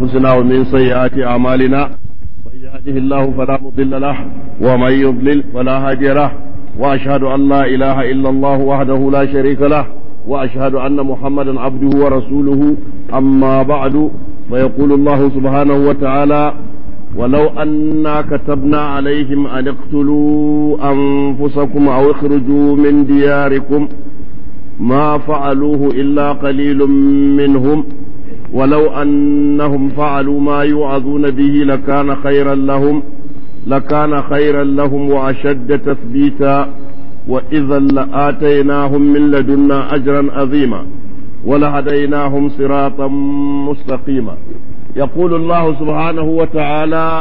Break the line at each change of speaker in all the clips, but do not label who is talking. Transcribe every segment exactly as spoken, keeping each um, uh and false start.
أنفسنا ومن سيئات أعمالنا من يهده الله فلا مضل له ومن يضلل فلا هادي له وأشهد أن لا إله إلا الله وحده لا شريك له وأشهد أن محمدا عبده ورسوله أما بعد فيقول الله سبحانه وتعالى ولو أنا كتبنا عليهم أن اقتلوا أنفسكم أو اخرجوا من دياركم ما فعلوه إلا قليل منهم ولو أنهم فعلوا ما يوعظون به لكان خيرا لهم لكان خيرا لهم وأشد تثبيتا وإذا لآتيناهم من لدنا أجرا عظيما ولهديناهم صراطا مستقيما. يقول الله سبحانه وتعالى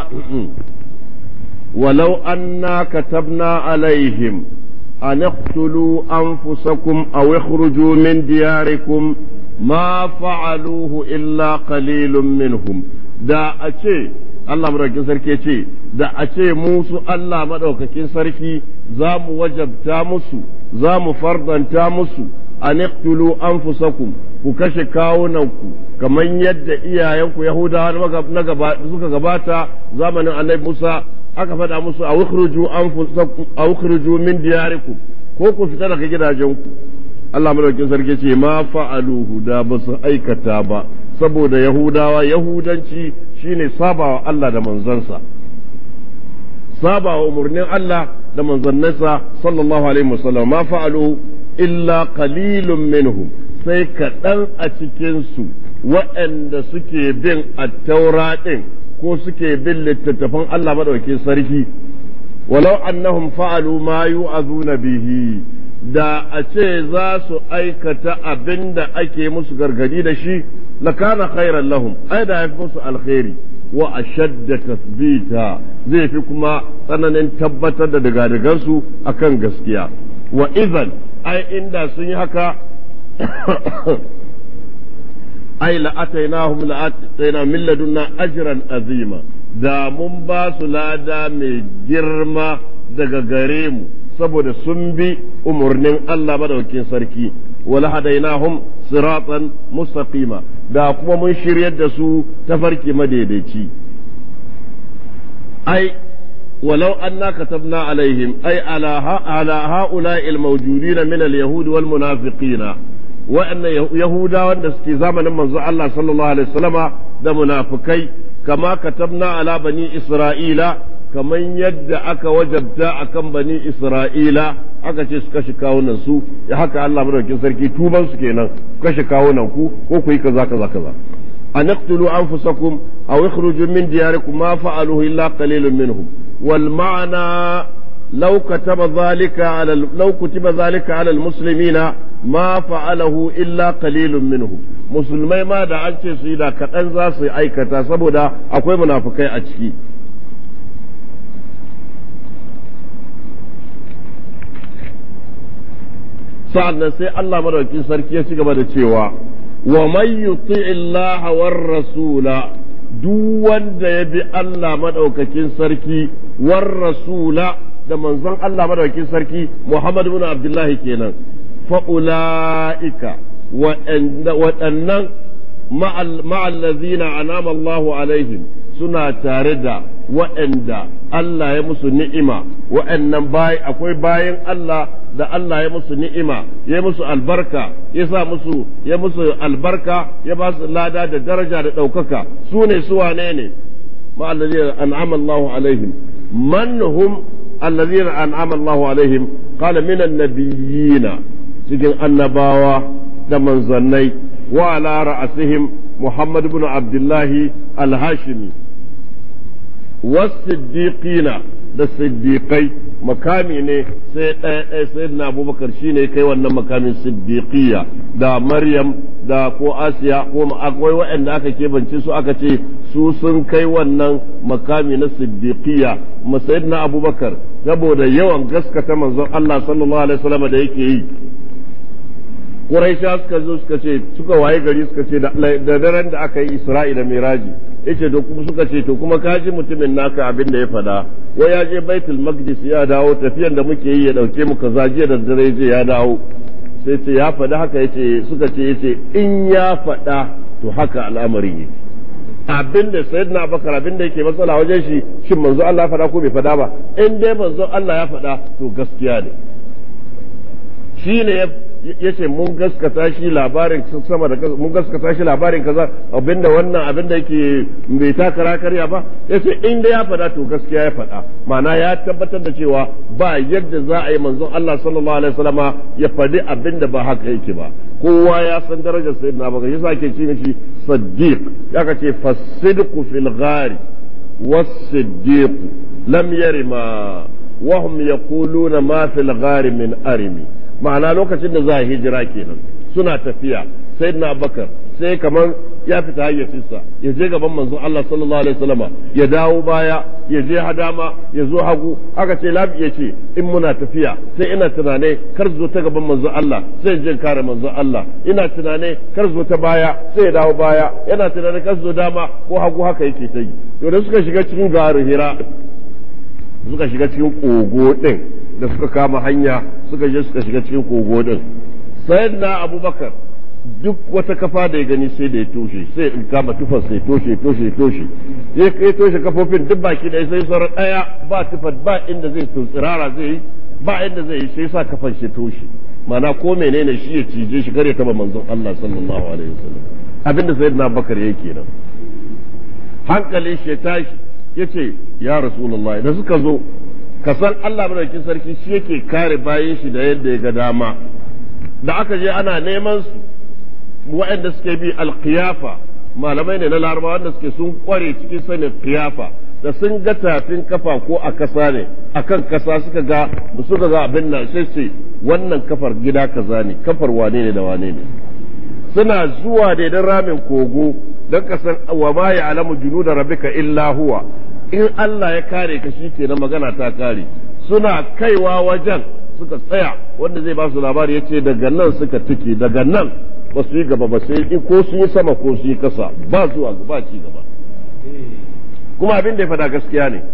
ولو أنا كتبنا عليهم أن اقتلوا أنفسكم أو اخرجوا من دياركم ما فعلوه إلا قليل منهم. da a ce Allah madaukakin sarki ce da a ce musu Allah madaukakin sarki za mu wajabta musu za mu fardanta musu an iqtulu anfusakum ku kashe kawunanku kamar yadda iyayenku Yahudawa na gaba suka gabata zamanin Annabi Musa aka faɗa musu a ukhruju anfusakum a ukhruju min diyarikum ko ku fita daga gidajenku. Allah madaukakin sarki ce ma fa'aluhu da ba su aikata ba saboda Yahudawa Yahudanci shine sabawa Allah da manzansa sabawa umurnin Allah da manzannansa sallallahu alaihi wasallam ma fa'aluhu illa qalilun minhum sai kaɗan a cikin su waɗanda suke bin at-taura din ko suke bin littattafan Allah madaukakin sarki walau annahum fa'alu ma yu'azuna bihi da a ce za su aikata abin da ake musu gargadi da shi lakana khairan lahum ai da yafi musu alkhairi wa ashadda tasbita zai fi kuma tsananin tabbatar da digadigansu akan gaskiya wa idan ai inda sun yi haka ai la'atainahum la'ataina min ladunna ajran azima da mun ba su lada mai girma daga gare mu saboda sun bi umarnin Allah madaukakin sarki wala hadainahum siratan mustaqima da kuma mun shiryar da su tafarki madaidaici ai walau anna katabna alaihim ai ala ala haula'i almawjudin min alyahud wal munafiqina wa anna yahuda wanda suke zamanin manzo Allah sallallahu alaihi wasallama da munafikai kama katabna ala bani isra'ila kamar yadda aka wajabta akan bani Isra'ila aka ce su kashe kawunan su ya haka Allah madaukakin sarki tuban su kenan kashe kawunan ku ko ku yi kaza kaza kaza an iqtulu anfusakum aw ikhruju min diyarikum ma fa'aluhu illa qalilun minhum wal ma'na law kataba dhalika ala law kutiba dhalika ala al muslimina ma fa'alahu illa qalilun minhum musulmai ma da an ce su yi da kadan za su aikata saboda akwai munafikai a ciki. sa'annan sai Allah madaukakin sarki ya ci gaba da cewa wa man yuti Allah war rasula duk wanda ya bi Allah madaukakin sarki war rasula da manzon Allah madaukakin sarki Muhammad ibn Abdullah kenan fa ulaika waɗannan ma'al ladzina an'ama Allahu alaihim suna tare da waɗanda Allah ya musu ni'ima waɗannan bai akwai bayan Allah da Allah ya musu ni'ima ya musu albarka ya sa musu ya musu albarka ya ba su lada da daraja da ɗaukaka su ne su wane ne ma allazina an'ama Allahu alaihim man hum allazina an'ama Allahu alaihim qala min an-nabiyyina cikin annabawa da manzannai wa ala ra'asihim Muhammad ibn Abdullah al-Hashimi was-siddiqina da siddiqai makami ne sai ɗaya ɗaya sai na abubakar shi ne kai wannan makamin siddiqiyya da maryam da ko asiya ko akwai waɗanda aka kebance su aka ce su sun kai wannan makami na siddiqiyya masayid na abubakar saboda yawan gaskata manzon Allah sallallahu alaihi wasallam da yake yi Quraisha suka zo suka ce suka waye gari suka ce da daren da aka yi Isra'ila Miraji yace to kuma suka ce to kuma kaji mutumin naka abin da ya fada wai ya je Baitul Maqdis ya dawo tafiyan da muke yi ya dauke mu kaza jiya da dare je ya dawo sai ce ya fada haka yace suka ce yace in ya fada to haka al'amari ne abinda sayyidina Abubakar abinda yake matsala wajen shi shin manzo Allah ya faɗa ko bai faɗa ba in dai manzo Allah ya faɗa to gaskiya ne shine yace mun gaskata shi labarin sama da mun gaskata shi labarin kaza abinda wannan abinda yake bai takara karya ba yace in dai ya faɗa to gaskiya ya faɗa ma'ana ya tabbatar da cewa ba yadda za a yi manzon Allah sallallahu alaihi wasallama ya faɗi abinda ba haka yake ba kowa ya san darajar sayyidina Abubakar yasa ake ce mishi siddiq yaka ce fasidqu fil ghari was-siddiq lam yarima wa hum yaquluna ma fil ghari min arimi ma'ana lokacin da za a hijira kenan suna tafiya sayyidina Abubakar sai kamar ya fita hayyacinsa ya je gaban manzon Allah sallallahu alaihi wasallama ya dawo baya ya je hadama ya zo hagu aka ce labi ya ce in muna tafiya sai ina tunane kar zo ta gaban manzon Allah sai je kare manzon Allah ina tunane kar zo ta baya sai ya dawo baya yana tunane kar zo dama ko hagu haka yake ta yi to da suka shiga cikin garu Hira suka shiga cikin kogo din da suka kama hanya suka je suka shiga cikin kogo din sayyidina Abubakar duk wata kafa da ya gani sai da ya toshe sai in kama tufar sai toshe toshe toshe ya kai toshe kafofin duk baki da sai sauran daya ba tufar ba inda zai tsirara zai yi ba inda zai yi sai sa kafan shi toshe mana ko menene shi ya cije shi kare taba manzon Allah sallallahu alaihi wasallam abinda sayyidina Abubakar yake nan hankalin shi ya tashi yace ya rasulullahi da suka zo ka san Allah madaukakin sarki shi yake kare bayin shi da yadda ya ga dama da aka je ana neman su waɗanda suke bi alkiyafa malamai ne na larabawa wanda suke sun kware cikin sanin kiyafa da sun ga tafin kafa ko a kasa ne akan kasa suka ga suka ga abin nan sai sai wannan kafar gida kaza ne kafar wane ne da wane ne suna zuwa da idan ramin kogo don kasan wa ma ya alamu junuda rabbika illa huwa in Allah ya kare ka shikenan magana ta kare suna kaiwa wajen suka tsaya wanda zai ba su labari yace daga nan suka tike daga nan ba su yi gaba ba sai in ko sun yi sama ko su yi kasa ba zuwa ba ci gaba kuma abin da ya fada gaskiya ne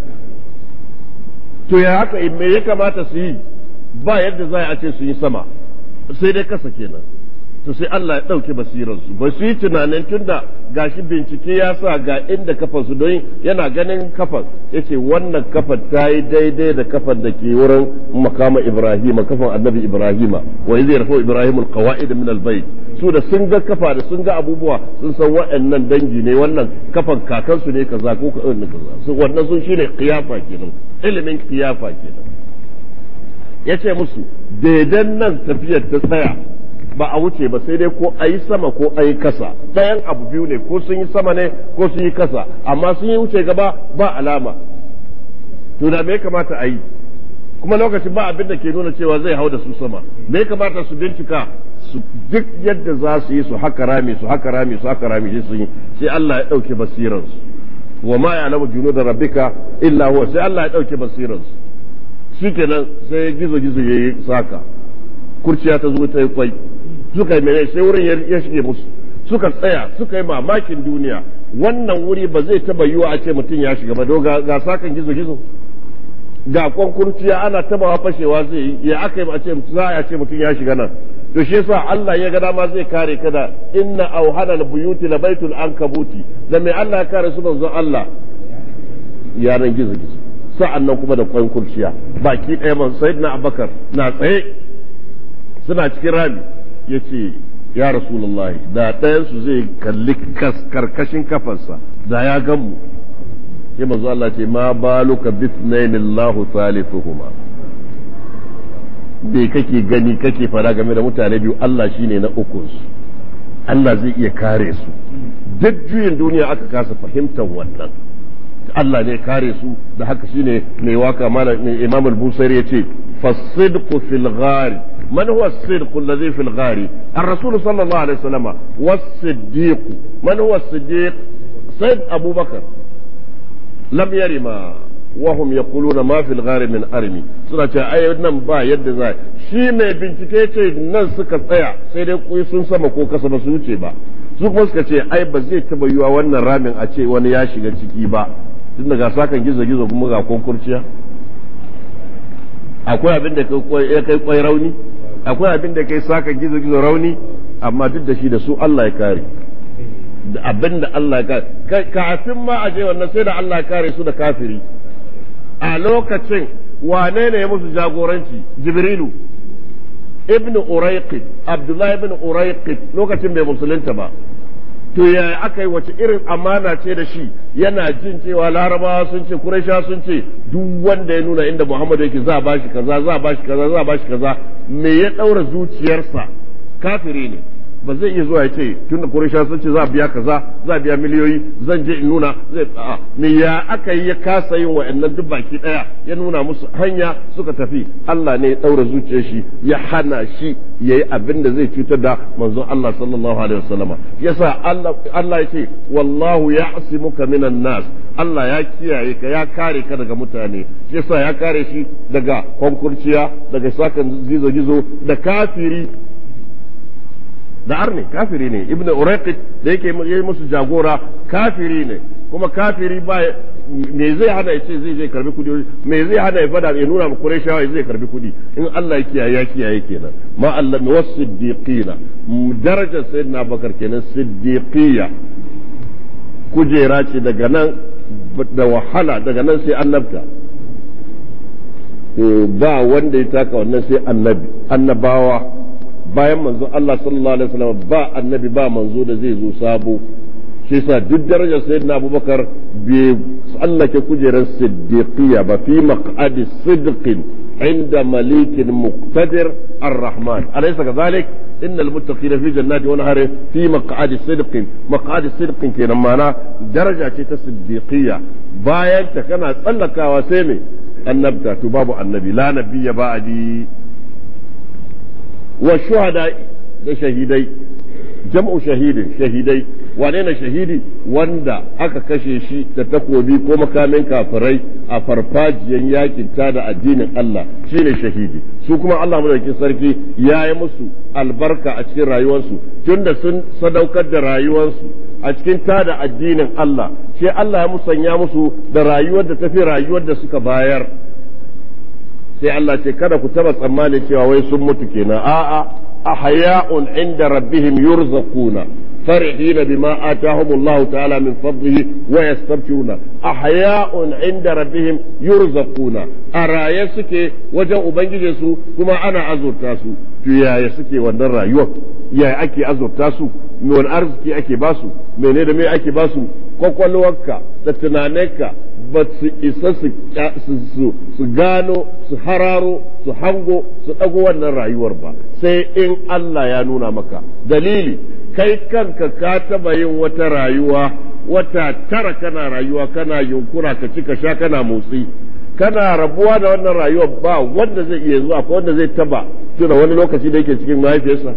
to ya haka me ya kamata su yi ba yadda za a ce su yi sama sai dai kasa kenan to sai Allah ya ɗauke basiransu ba su yi tunanin tunda gashi bincike ya sa ga inda kafar su don yana ganin kafar yace wannan kafar ta yi daidai da kafar da ke wurin makama Ibrahim kafar annabi Ibrahim wa idh yarfa Ibrahim alqawaid min albayt su da sun ga kafa da sun ga abubuwa sun san waɗannan dangi ne wannan kafar kakansu ne kaza ko kaza wannan sun shine qiyafa kenan ilimin qiyafa kenan yace musu daidan nan tafiyar ta tsaya ba a wuce ba sai dai ko a yi sama ko a yi kasa ɗayan abu biyu ne ko sun yi sama ne ko sun yi kasa amma sun yi wuce gaba ba alama to da me kamata a yi kuma lokacin ba abin da ke nuna cewa zai hau da su sama me kamata su bincika su duk yadda za su yi su haka rami su haka rami su haka rami sai sun yi sai Allah ya ɗauke basiransu wa ma ya'lamu junuda rabbika illa huwa sai Allah ya ɗauke basiransu shikenan sai gizo gizo yayi saka kurciya ta zo ta yi kwai suka yi mene sai wurin ya shige musu suka tsaya suka yi mamakin duniya wannan wuri ba zai taba yiwa a ce mutum ya shiga ba ga sakan gizo gizo ga kwan kurciya ana tabawa fashewa zai yi ya aka yi a ce za a ce mutum ya shiga nan to shi yasa Allah ya ga dama zai kare ka da inna auhana albuyuti la baitul ankabuti da mai Allah ya kare su manzon Allah yaran gizo gizo sa'annan kuma da kwan kurciya baki ɗaya man sayyidina Abubakar na tsaye suna cikin rami ya ce ya rasulullahi da ɗayansu zai kalli karkashin kafarsa da ya ganmu ya mazu Allah ce ma baluka bisnaini Allahu thalithuhuma bai kake gani kake fara game da mutane biyu Allah shine na ukunsu Allah zai iya kare su duk juyin duniya aka kasa fahimtar wannan Allah ne kare su da haka shine mai waka malam Imam al-Busairi yace fasidqu fil ghari من هو الصدق الذي في الغار الرسول صلى الله عليه وسلم والصديق من هو الصديق سيد أبو بكر لم يرما وهم يقولون ما في الغار من أرمي سنة أي نم با يد زي شي mai bincike ce nan suka tsaya sai dai kuyi sun sama ko kasa ba su wuce ba su kuma suka ce ai ba zai taba yiwa wannan ramin a ce wani ya shiga ciki ba tun daga sakan gizo gizo kuma ga konkurciya akwai abin da ya kai kwai rauni akwai abin da kai saka gizo-gizo rauni amma duk da shi da su Allah ya kare abinda Allah ya kare kafin ma a je wannan sai da Allah ya kare su da kafiri a lokacin wane ne ya musu jagoranci Jibrilu ibn Urayqit Abdullah ibn Urayqit lokacin bai musulunta ba to ya aka yi wace irin amana ce da shi yana jin cewa larabawa sun ce Qurayshawa sun ce duk wanda ya nuna inda Muhammadu yake za a bashi kaza za a bashi kaza za a bashi kaza me ya daura zuciyarsa kafiri ne ba zai iya zuwa ya ce tunda Qurayshawa sun ce za a biya kaza za a biya miliyoyi zan je in nuna zai a'a me ya aka yi ya kasa yin wa'annan duk baki daya ya nuna musu hanya suka tafi Allah ne ya daura zuciyar shi ya hana shi yayi abin da zai cutar da manzon Allah sallallahu alaihi wasallama yasa Allah Allah ya ce wallahu ya'simuka minan nas Allah ya kiyaye ka ya kare ka daga mutane yasa ya kare shi daga konkurciya daga sakan gizo gizo da kafiri da arne kafiri ne ibn uraqit da yake yi musu jagora kafiri ne kuma kafiri ba me zai hada yace zai je karbi kudi me zai hada ya fada ya nuna mu qurayshawa zai karbi kudi in Allah ya kiyaye ya kiyaye kenan ma Allah mi wasiddiqina darajar sayyidina bakar kenan siddiqiyya kujera ce daga nan da wahala daga nan sai annabta ba wanda ya taka wannan sai annabi annabawa bayan manzo Allah sallallahu alaihi wasallam ba annabi ba manzo da zai zo sabo shi yasa duk darajar sayyidina Abubakar bai tsallake kujerar siddiqiyya ba fi maq'adi sidqin inda malikin muqtadir ar-rahman alaysa kadhalik innal muttaqina fi jannati wa nahar fi maq'adi sidqin maq'adi sidqin kenan mana daraja ce ta siddiqiyya bayan ta kana tsallakawa sai me annabta to babu annabi la nabiyya ba'di wa shuhada da shahidai jam'u shahidin shahidai wane ne shahidi wanda aka kashe shi da takobi ko makamin kafirai a farfajiyan yakin ta da addinin Allah shine shahidi su kuma Allah madaukakin sarki ya yi musu albarka a cikin rayuwarsu tunda sun sadaukar da rayuwarsu a cikin ta da addinin Allah sai Allah ya musanya musu da rayuwar da tafi rayuwar da suka bayar sai Allah ce kada ku taba tsammani cewa wai sun mutu kenan a'a ahya'un inda rabbihim yurzaquna farihina bima atahum Allah ta'ala min fadlihi wa yastabshiruna ahya'un inda rabbihim yurzaquna araye suke wajen ubangije su kuma ana azurta su to yaya suke wannan rayuwar yaya ake azurta su me wani arziki ake basu menene da me ake basu kwakwalwarka da tunaninka ba su isa su gano su hararo su hango su ɗago wannan rayuwar ba sai in Allah ya nuna maka dalili kai kanka ka taba yin wata rayuwa wata tara kana rayuwa kana yunkura ka ci ka sha kana motsi kana rabuwa da wannan rayuwar ba wanda zai iya zuwa ko wanda zai taba tuna wani lokaci da yake cikin mahaifiyarsa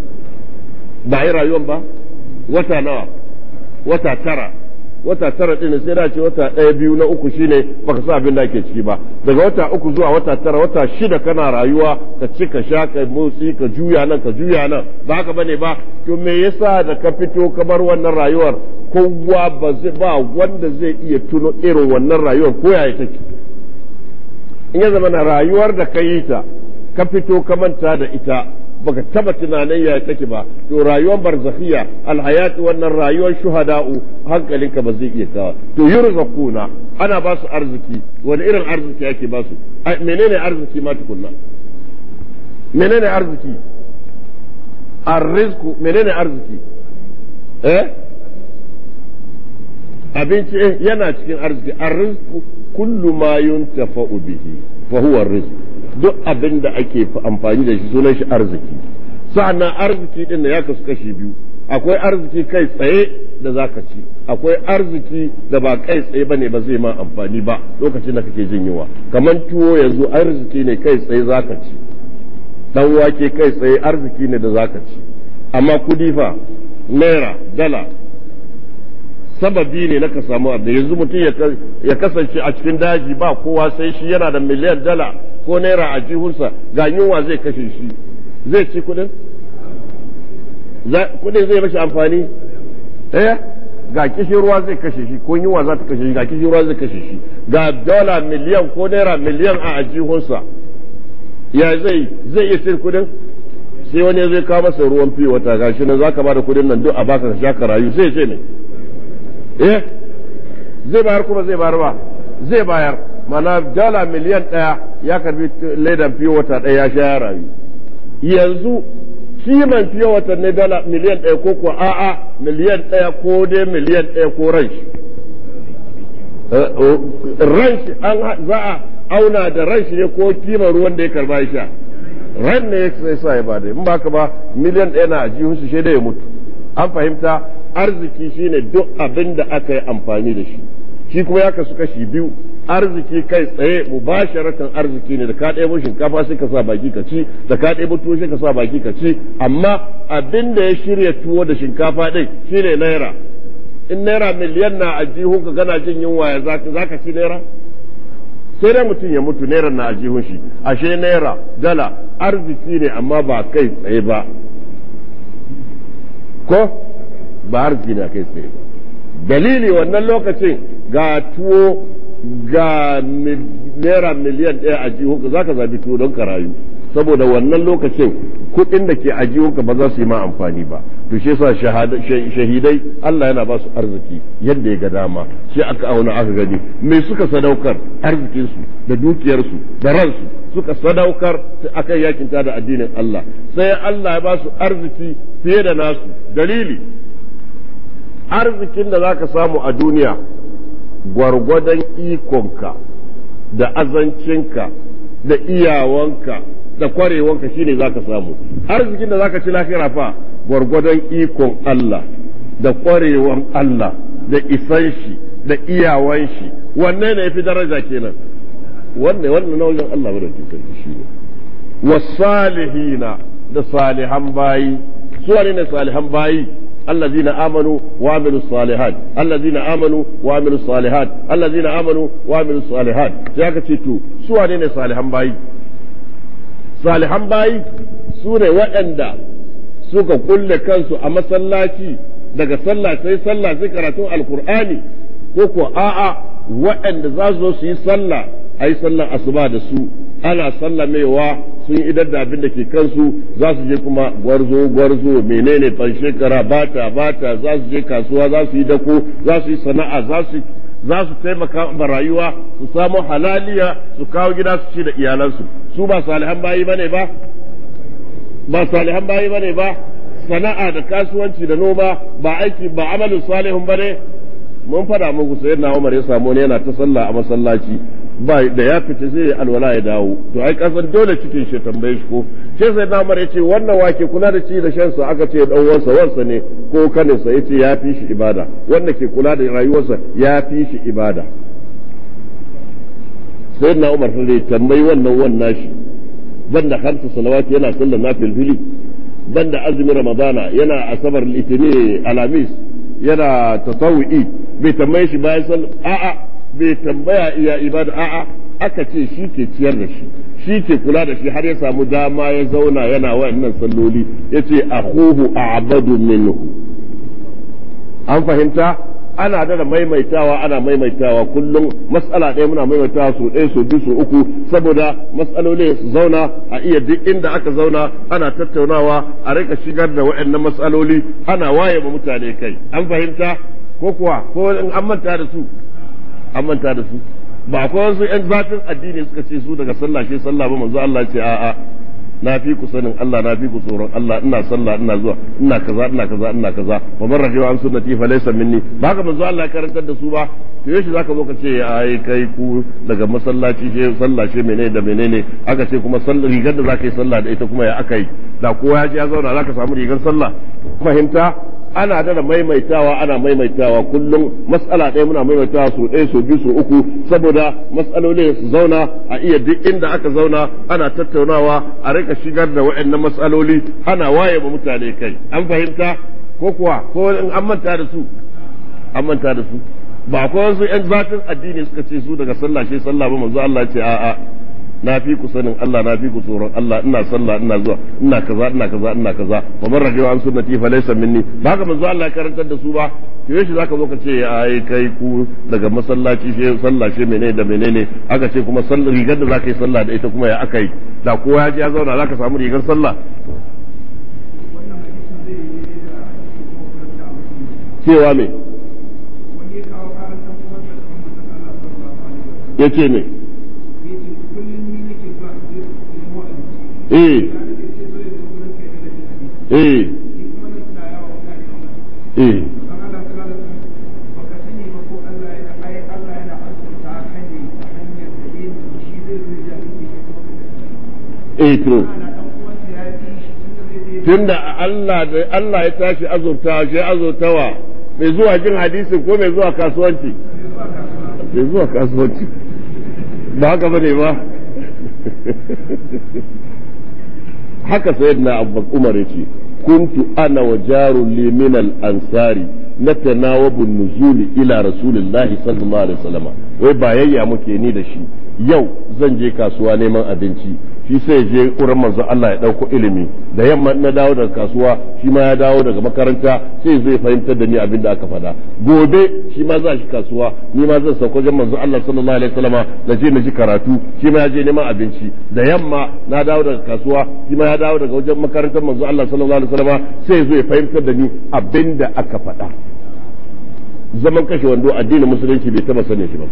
ba yi rayuwar ba wata nawa wata tara wata tara din sai da ce wata ɗaya biyu na uku shine baka sa abin da ake ciki ba daga wata uku zuwa wata tara wata shida kana rayuwa ka ci ka sha ka motsi ka juya nan ka juya nan ba haka bane ba to me yasa da ka fito ka bar wannan rayuwar kowa ba zai ba wanda zai iya tuno irin wannan rayuwar ko yaya take in ya zama na rayuwar da ka yi ta ka fito ka manta da ita baka taba tunanin ya take ba to rayuwar barzakhiya alhayati wannan rayuwar shuhada'u hankalinka ba zai iya kawa to yurzaquna ana ba su arziki wani irin arziki yake ba su menene arziki ma tukunna menene arziki arrizku menene arziki eh abinci eh yana cikin arziki arrizku kullu ma yuntafa'u bihi fa huwa arrizq duk abin da ake amfani da shi sunan shi arziki sa'annan arziki din da ya kasu kashi biyu akwai arziki kai tsaye da zaka ci akwai arziki da ba kai tsaye bane ba zai ma amfani ba lokacin da kake jin yunwa kamar tuwo yanzu arziki ne kai tsaye zaka ci dan wake kai tsaye arziki ne da zaka ci amma kudi fa naira dala sababi ne na ka samu abu yanzu mutum ya kasance a cikin daji ba kowa sai shi yana da miliyan dala ko naira a jihunsa ga yunwa zai kashe shi zai ci kudin kudin zai mashi amfani eh ga kishin ruwa zai kashe shi ko yunwa za ta kashe shi ga kishin ruwa zai kashe shi ga dola miliyan ko naira miliyan a ajihunsa ya zai zai iya cin kudin sai wani zai kawo masa ruwan fiye wata gashi nan zaka bada kudin nan duk a baka ka sha ka rayu sai ce ne eh zai bayar kuma zai bayar ba zai bayar mana dala miliyan ɗaya ya karbi ledan fiye wata ɗaya ya sha ya rayu yanzu kiman fiye wata ne dala miliyan ɗaya ko ko a'a miliyan ɗaya ko dai miliyan ɗaya ko ran shi ran shi an za a auna da ran shi ne ko kiman ruwan da ya karba ya sha ran ne ya sa ya bada in baka ba miliyan ɗaya na ajihun su shaida ya mutu an fahimta arziki shine duk abin da aka yi amfani da shi shi kuma ya kasu kashi biyu arziki kai tsaye mubasharatan arziki ne da ka ɗebo shinkafa sai ka sa baki ka ci da ka ɗebo tuwo sai ka sa baki ka ci amma abin da ya shirya tuwo da shinkafa ɗin shine naira in naira miliyan na ajihun ka gana jin yunwa ya zaka ci naira sai dai mutum ya mutu naira na ajihun shi ashe naira dala arziki ne amma ba kai tsaye ba ko ba arziki ne kai tsaye ba dalili wannan lokacin ga tuwo ga naira miliyan ɗaya a jihunka za ka zabi tuwo don ka rayu saboda wannan lokacin kuɗin da ke a jihunka ba za su yi ma amfani ba to shi yasa shahidai Allah yana ba su arziki yadda ya ga dama sai aka auna aka gani me suka sadaukar arzikinsu da dukiyarsu da ransu suka sadaukar akan yakin da addinin Allah sai Allah ya ba su arziki fiye da nasu dalili arzikin da zaka samu a duniya gwargwadon ikonka da azancinka da iyawanka da kwarewanka shine zaka samu arzikin da zaka ci lahira fa gwargwadon ikon Allah da kwarewan Allah da isan shi da iyawan shi wanne ne yafi daraja kenan wanne wannan nauyin Allah bada cikin shi ne wasalihina da salihan bayi su ne salihan bayi الذين آمنوا وعملوا الصالحات الذين آمنوا وعملوا الصالحات الذين آمنوا وعملوا الصالحات سياك تيتو سوى نين صالحا باي صالحا باي سورة وأندا سوك كل كنسو أما صلاتي daga sallah sai sallah sai karatun alkur'ani ko ko a'a waɗanda za su zo su yi sallah ai sallar asuba da su ana sallamewa sun idar da abin da ke kansu za su je kuma gwarzo gwarzo menene fan shekara bata bata za su je kasuwa za su yi dako za su yi sana'a za su za su taimaka ma rayuwa su samu halaliya su kawo gida su ci da iyalansu su ba salihan bayi bane ba ba salihan bayi bane ba sana'a da kasuwanci da noma ba aiki ba amalin salihun bane mun fada muku sayyidina Umar ya samu ne yana ta sallah a masallaci ba da ya fita sai alwala ya dawo to ai kasan dole cikin shi tambaye shi ko sai sai na mare yace wannan wake kula da ci da shan sa aka ce dan wansa wansa ne ko kanin sa yace ya fi shi ibada wanda ke kula da rayuwarsa ya fi shi ibada sai na Umar sai tambayi wannan wannan shi banda hamsa salawati yana sallar nafil fili banda azumin ramadana yana asabar litini alamis yana tatawu'i bai tambaye shi bayan sallar a'a bai tambaya iya ibada a'a aka ce shi ke ciyar da shi shi ke kula da shi har ya samu dama ya zauna yana wa'annan salloli yace akhuhu a'badu minhu an fahimta ana da maimaitawa ana maimaitawa kullum mas'ala ɗaya muna maimaitawa su ɗaya su biyu su uku saboda mas'aloli su zauna a iya duk inda aka zauna ana tattaunawa a rika shigar da wa'annan mas'aloli ana waye ma mutane kai an fahimta ko kuwa ko in an manta da su an manta da su ba akwai wasu yan zafin addini suka ce su daga sallah shi sallah ba manzo Allah ce a'a na fi ku sanin Allah na fi ku tsoron Allah ina sallah ina zuwa ina kaza ina kaza ina kaza wa man rajiwa an sunnati fa laysa minni ba haka manzo Allah ya karantar da su ba to yaushe zaka zo ka ce ai kai ku daga masallaci shi sallah shi menene da menene aka ce kuma sallah rigar da zaka yi sallah da ita kuma ya aka yi da kowa ya ji ya zauna zaka samu rigar sallah fahimta ana da maimaitawa ana maimaitawa kullum mas'ala ɗaya muna maimaitawa su ɗaya su biyu su uku saboda mas'alolin su zauna a iya duk inda aka zauna ana tattaunawa a rika shigar da waɗannan mas'aloli ana waye ma mutane kai an fahimta ko kuwa ko in an manta da su an manta da su ba akwai wasu yan zafin addini suka ce su daga sallah shi sallah ba manzo Allah ce a'a na fi ku sanin Allah na fi ku tsoron Allah ina sallah ina zuwa ina kaza ina kaza ina kaza wa man rajiwa an sunnati fa laysa minni ba haka manzo Allah ya karantar da su ba to yaushe zaka zo ka ce ai kai ku daga masallaci shi sallah shi menene da menene aka ce kuma sallah rigar da zaka yi sallah da ita kuma ya aka yi da kowa ya ji ya zauna zaka samu rigar sallah cewa me ya ce me eh eh eh eh to tunda Allah da Allah ya tashi azurta shi azurtawa mai zuwa jin hadisin ko mai zuwa kasuwanci mai zuwa kasuwanci ba haka bane ba haka sayyidina Abubakar Umar yace kuntu ana wa jarun li min al ansari natanawabu nuzuli ila rasulillahi sallallahu alaihi wasallam wai bayayya muke ni da shi yau zan je kasuwa neman abinci shi sai je wurin manzo Allah ya dauko ilimi da yamma na dawo daga kasuwa shi ma ya dawo daga makaranta sai zai fahimtar da ni abin da aka faɗa gobe shi ma za shi kasuwa ni ma zan sauko wajen manzo Allah sallallahu alaihi wasallam na je na ji karatu shi ma ya je neman abinci da yamma na dawo daga kasuwa shi ma ya dawo daga wajen makarantar manzo Allah sallallahu alaihi wasallam sai zai fahimtar da ni abin da aka faɗa zaman kashe wando addinin musulunci bai taba sanin shi ba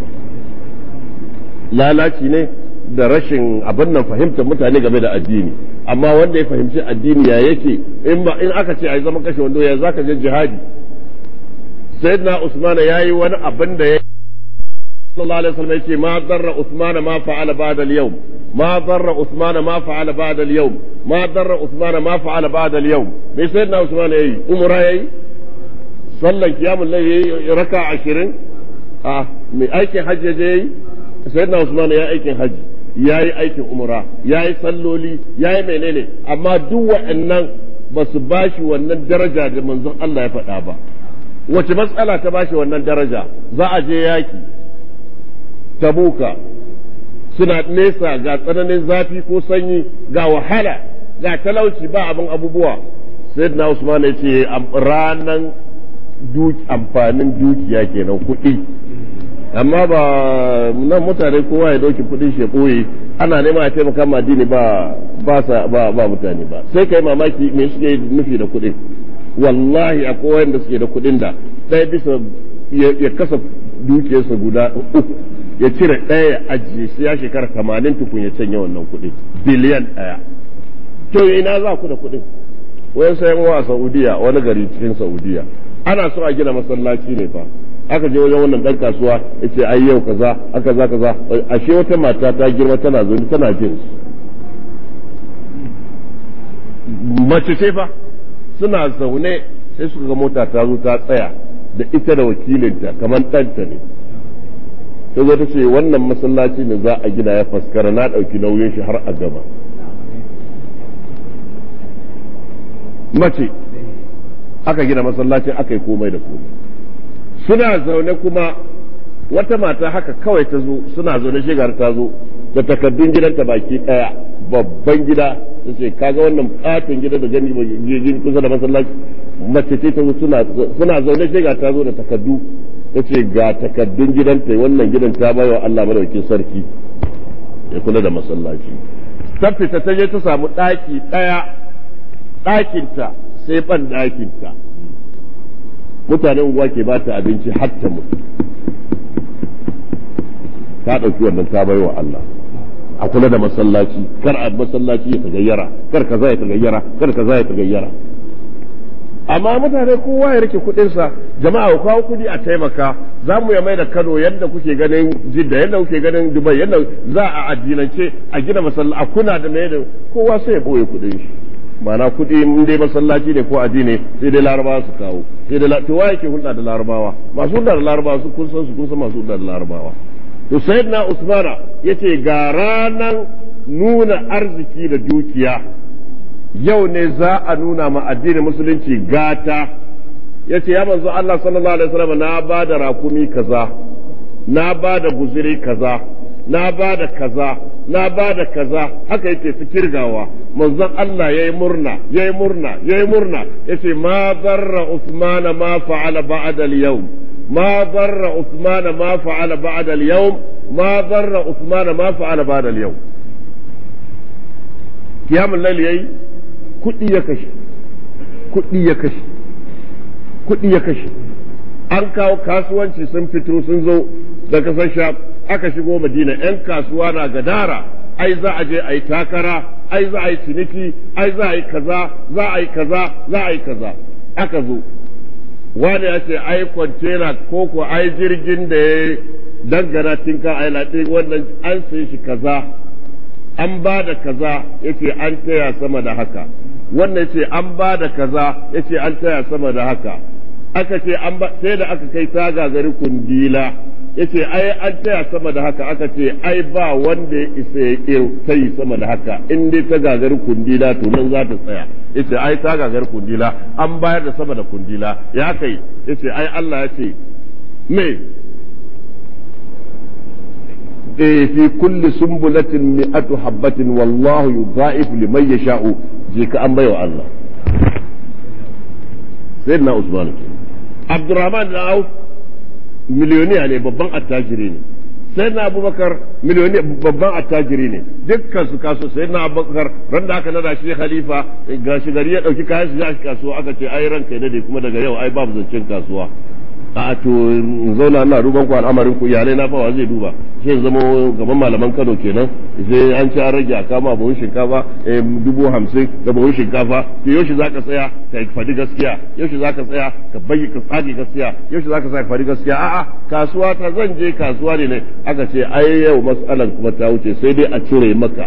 lalaci ne da rashin abin nan fahimtar mutane game da addini amma wanda ya fahimci addini ya yake in ba in aka ce ai zama kashe wando ya zaka je jihadi sayyidina usman yayi wani abin da ya sallallahu alaihi wasallam yace ma darra usman ma fa'ala ba'da al-yawm ma darra usman ma fa'ala ba'da al-yawm ma darra usman ma fa'ala ba'da al-yawm me sayyidina usman yayi umra yayi sallan qiyamul layl yayi raka ashirin a me aikin hajji yayi sayyidina usman ya aikin hajji ya yi aikin umra ya yi salloli ya yi menene amma duk waɗannan ba su ba shi wannan daraja da manzon Allah ya faɗa ba wace matsala ta ba shi wannan daraja za a je yaki tabuka suna nesa ga tsananin zafi ko sanyi ga wahala ga talauci ba abin abubuwa sayyidina usman ya ce ranan amfanin dukiya kenan kuɗi amma ba nan mutane kowa ya dauki kudin shi boye ana nema a taimaka ma addini ba ba sa ba ba mutane ba sai kai mamaki me suke nufi da kudin wallahi akwai wanda suke da kudin da ɗaya bisa ya kasa dukiyarsa guda uku ya cire ɗaya ya ajiye shi ya shekara tamanin tukun ya canja wannan kudin biliyan ɗaya to ina za ku da kudin wayan sayan wa a Saudiya wani gari cikin Saudiya ana so a gina masallaci ne fa aka je wajen wannan dan kasuwa yace ai yau kaza aka za kaza ashe wata mata ta girma tana zo tana jin mace ce fa suna zaune sai suka ga mota ta zo ta tsaya da ita da wakilinta kamar ɗanta ne ta zo ta ce wannan masallaci ne za a gina ya faskara na ɗauki nauyin shi har a gaba mace aka gina masallaci aka yi komai da komai suna zaune kuma wata mata haka kawai ta zo suna zaune shigar ta zo da takaddun gidanta baki daya babban gida ta ce kaga wannan katon gida da gani gini kusa da masallaci mace ce ta zo suna zaune shigar ta zo da takaddu ta ce ga takaddun gidanta wannan gidan ta bayo Allah madaukakin sarki ya kula da masallaci ta fita ta je ta samu daki daya dakinta sai ban dakinta mutanen unguwa ke ba ta abinci hatta mutu ta ɗauki wannan ta bai wa Allah a kula da masallaci kar a masallaci ya tagayyara kar kaza ya tagayyara kar kaza ya tagayyara amma mutane kowa ya rike kuɗinsa jama'a ku kawo kuɗi a taimaka za mu ya mai da Kano yadda kuke ganin Jidda yadda kuke ganin Dubai yadda za a addinance a gina masallaci a kuna da mai da kowa sai ya boye kuɗin shi mana kuɗi in dai masallaci ne ko addini sai dai larabawa su kawo sai dai to wa yake hulɗa da larabawa masu hulɗa da larabawa su kun san su kun san masu hulɗa da larabawa to sayyidina usmana yace ga ranan nuna arziki da dukiya yau ne za a nuna ma addinin musulunci gata yace ya manzo Allah sallallahu alaihi wasallam na ba da rakumi kaza na ba da guzuri kaza na ba da kaza na ba da kaza haka yake ta kirgawa manzon Allah yayi murna yayi murna yayi murna yace ma darra Uthman ma fa'ala ba'da al-yawm ma darra Uthman ma fa'ala ba'da al-yawm ma darra Uthman ma fa'ala ba'da al-yawm kiyamul layl yayi kudi ya kashe kudi ya kashe kudi ya kashe an kawo kasuwanci sun fito sun zo da kasar Sham aka shigo Madina, ‘yan kasuwa na gadara, ai za a je a yi takara, ai za a yi ciniki, ai za a yi kaza, za a yi kaza, za a yi kaza. Aka zo, wani ya ce ai kwantena ko ko ai jirgin da ya dangana tinka ai laɗe wannan an sai shi kaza, an ba da kaza, ya ce an taya sama da haka. Wannan ce an ba da kaza, ya ce an taya sama da haka. Aka ce an ba, sai da aka kai ta gagari kundila. Yace ai an taya sama da haka, aka ce ai ba wanda ya isa ya kai sama da haka, in dai ta gagari kundila to nan za ta tsaya. Yace ai ta gagari kundila an bayar da sama da kundila ya kai. Yace ai Allah ya ce me eh fi kulli sumbulatin mi'atu habatin wallahu yudha'ifu liman yasha'u, je ka an baiwa Allah. Sayyidina Usman Abdurrahman bin Auf miliyoniya ne, babban attajiri ne. Sai na Abubakar miliyoniya babban attajiri ne. Dukkan su kaso sai na Abubakar ran da aka nada shi khalifa ga shi gari ya dauki kayan shi ya kasuwa, aka ce ai ranka ne kuma daga yau ai babu zancen kasuwa. A to zauna ina duban ku al'amarin ku iyalai na fa wa zai duba, sai zama gaban malaman Kano kenan, sai an ci an rage a kama buhun shinkafa dubu hamsin da buhun shinkafa. To yaushe zaka tsaya ka faɗi gaskiya, yaushe zaka tsaya ka bayyana ka tsage gaskiya, yaushe zaka tsaya ka faɗi gaskiya. A'a kasuwa ta zan je kasuwa ne ne, aka ce ai yau mas'alan kuma ta wuce, sai dai a cire maka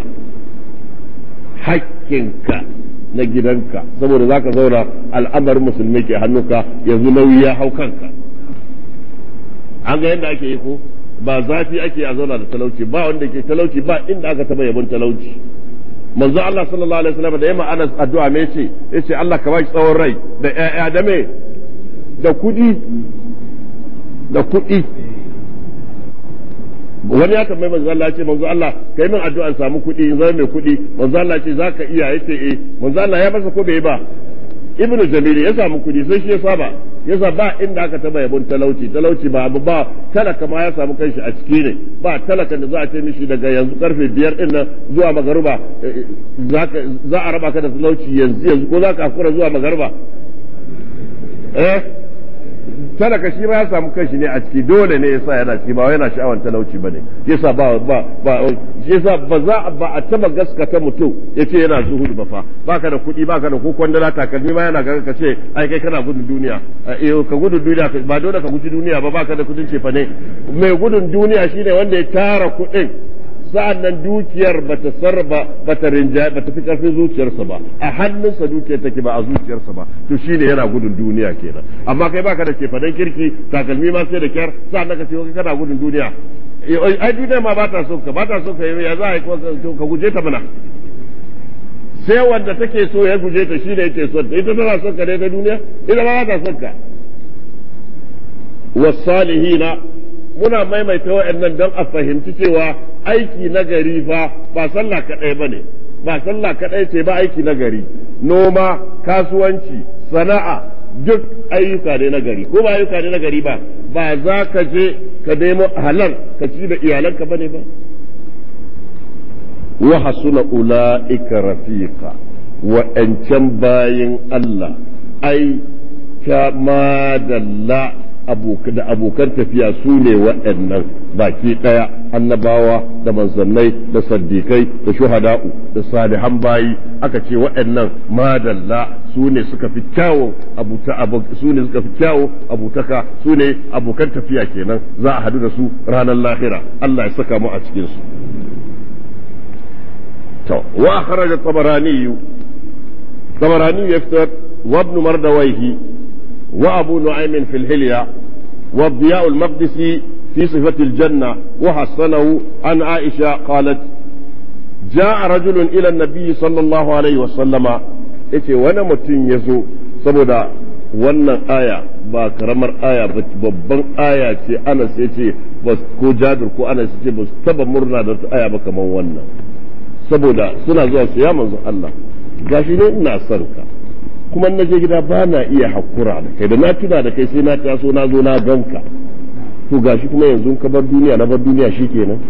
hakkinka na gidanka, saboda zaka zauna al'amarin musulmi ke hannunka, yanzu nauyi ya hau kanka. An ga yadda ake yi ko ba zafi ake a zauna da talauci, ba wanda ke talauci ba inda aka taba yabon talauci. Manzo Allah sallallahu alaihi wasallam da yayi Anas addu'a me yace yace Allah ka baki tsawon rai da ƴaƴa da me da kudi da kudi. Wani ya tambayi manzo Allah ce manzo Allah kai min addu'a samu kudi in zama mai kudi. Manzo Allah ce zaka iya, yace eh. Manzo Allah ya masa ko bai ba? Ibnu Jamil ya samu kudi sai shi ya saba, yasa ba inda aka taba yabon talauci. Talauci ba abu ba, talaka ma ya samu kanshi a ciki ne. Ba talakan da za a ce mishi daga yanzu karfe biyar din nan zuwa magaruba za a raba ka da talauci yanzu yanzu, ko za ka hakura zuwa magaruba? Eh talaka shi ma ya samu kanshi ne a ciki, dole ne yasa yana ciki, ba yana sha'awar talauci bane. Yasa ba ba ba yasa ba za ba a taba gaskata mutum yace yana zuhudu ba fa. Baka da kuɗi, baka da ko kwandala takalmi ma yana ga ka ce ai kai kana gudun duniya. Eh ka gudun duniya ba dole ka guji duniya ba, baka da kudin cefa ne. Mai gudun duniya shine wanda ya tara kuɗin, sa'an nan dukiyar bata sarba bata rinja bata fi karfin zuciyarsa ba, a hannunsa dukiyar take ba a zuciyarsa ba, to shine yana gudun duniya kenan. Amma kai baka da kefadan kirki, takalmi ma sai da kyar, sa'an nan ka ce kai kana gudun duniya. Ai duniya ma ba ta so ka, ba ta so ka ya za a ka guje ta mana. Sai wanda take so ya guje ta shine yake so, ita tana son ka ne ta duniya, ita ba ta son ka. Wasalihina muna maimaita wa'annan don a fahimci cewa aiki na gari fa ba sallah kaɗai ba ne, ba sallah kaɗai ce ba aiki na gari, noma, kasuwanci, sana'a, duk ayyuka ne na gari. Ko ba ayyuka ne na gari ba, ba za ka je ka nemo halal ka ci da iyalanka ba ne ba. Wa hasuna ula'ika rafiqa, wa'ancan bayin Allah ai ka madalla da abokan tafiya su ne waɗannan baki ɗaya, annabawa da manzannai da saddikai da shuhada'u da salihan bayi. Aka ce waɗannan madalla su ne suka fi kyawo abuta su ne suka fi kyawo abutaka, su ne abokan tafiya kenan, za a hadu da su ranar lahira. Allah ya saka mu a cikin su. to wa kharaja tabarani tabarani yaftar wa ibn mardawayhi وأبو نعيم في الحلية والضياء المقدسي في صفة الجنة وحسنه عن عائشة قالت جاء رجل إلى النبي صلى الله عليه وسلم إتي وانا متين يزو سبدا wannan aya ba karamar aya ba, babban aya ce. Anas ya ce ko Jabir ko Anas ya ce ba su taba murna da aya ba kamar wannan, saboda suna zuwa su ya manzo Allah gashi ne ina son ka, kuma na je gida ba na iya hakura da kai, da na tuna da kai sai na taso na zo na ganka, to gashi kuma yanzu ka bar duniya na bar duniya shikenan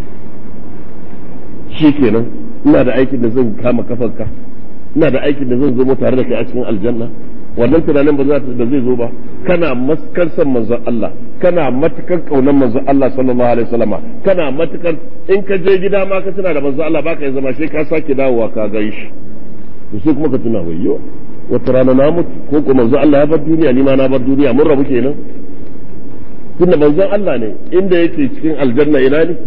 shikenan ina da aikin da zan kama kafanka, ina da aikin da zan zo tare da kai a cikin aljanna, wannan tunanin ba zai zo ba kana maskar san manzon Allah kana matukar kaunar manzon Allah sallallahu alaihi wasallama kana matukar in ka je gida ma ka tuna da manzon Allah baka yi zama sai ka sake dawowa ka gaishe to sai kuma ka tuna wayyo wata rana na mutu ko ko manzon Allah ya bar duniya ni ma na bar duniya mun rabu kenan tunda manzon Allah ne inda yake cikin aljanna ina ne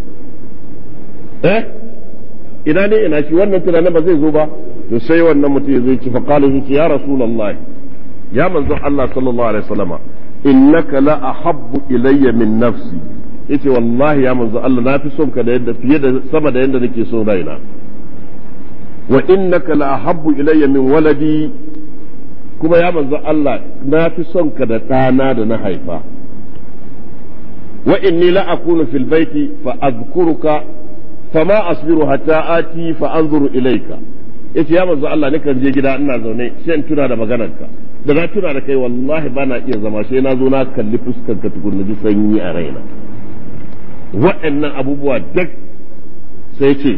eh ina ne ina shi wannan tunanin ba zai zo ba to sai wannan mutum ya zo ci fa qala ya rasulullahi ya manzo Allah sallallahu alaihi wasallama innaka la ahabbu ilayya min nafsi yace wallahi ya manzo Allah na fi son ka da yadda fiye da sama da yadda nake son raina wa innaka la ahabbu ilayya min waladi kuma ya manzo Allah na fi son ka da ɗana da na haifa wa inni la akunu fil baiti fa adhkuruka fama asbiru hatta ati fa anzuru ilayka yace ya manzo Allah nakan je gida ina zaune sai in tuna da maganarka da na tuna da kai wallahi bana iya zama sai na zo na kalli fuskar ka tukunna ji sanyi a raina waɗannan abubuwa duk sai ce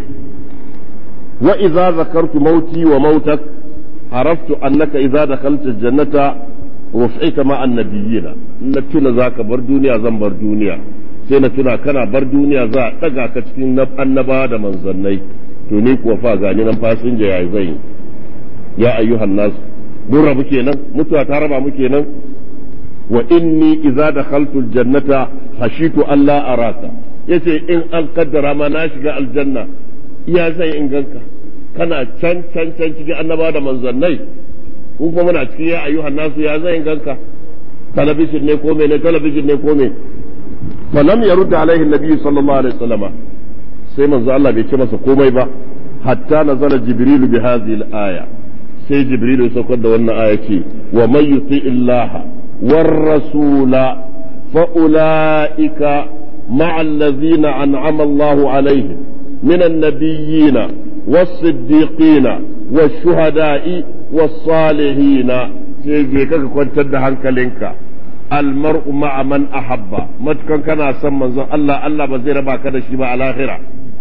wa idza zakartu mauti wa mautak araftu annaka idza dakhalta jannata ruf'ika ma annabiyina na tuna zaka bar duniya zan bar duniya sai na tuna kana bar duniya za a daga ka cikin annaba da manzannai to ni kuwa fa gani nan fasinja yayi zai ya ayyuhan nas mun rabu kenan mutuwa ta raba mu kenan wa inni idza dakhaltu aljannata khashitu alla araka yace in an kaddara ma na shiga aljanna iya zai in ganka kana can can can cikin annaba da manzannai ko kuma muna cikin ya ayyuhan nas ya zai in ganka talabijin ne ko me ne talabijin ne ko me falam yarud alaihi annabi sallallahu alaihi wasallama sai manzo Allah bai ce masa komai ba hatta nazala jibrilu bi hadhihi al-aya sai jibrilu ya saukar da wannan aya ce wa man yuti illaha war rasula fa ulaika ma'a allazina an'ama Allahu alaihim min an-nabiyyin was-siddiqin wash-shuhada'i was-salihin sai je kaka kwantar da hankalinka almar'u ma'a man ahabba matukan kana son manzon Allah Allah ba zai raba ka da shi ba a lahira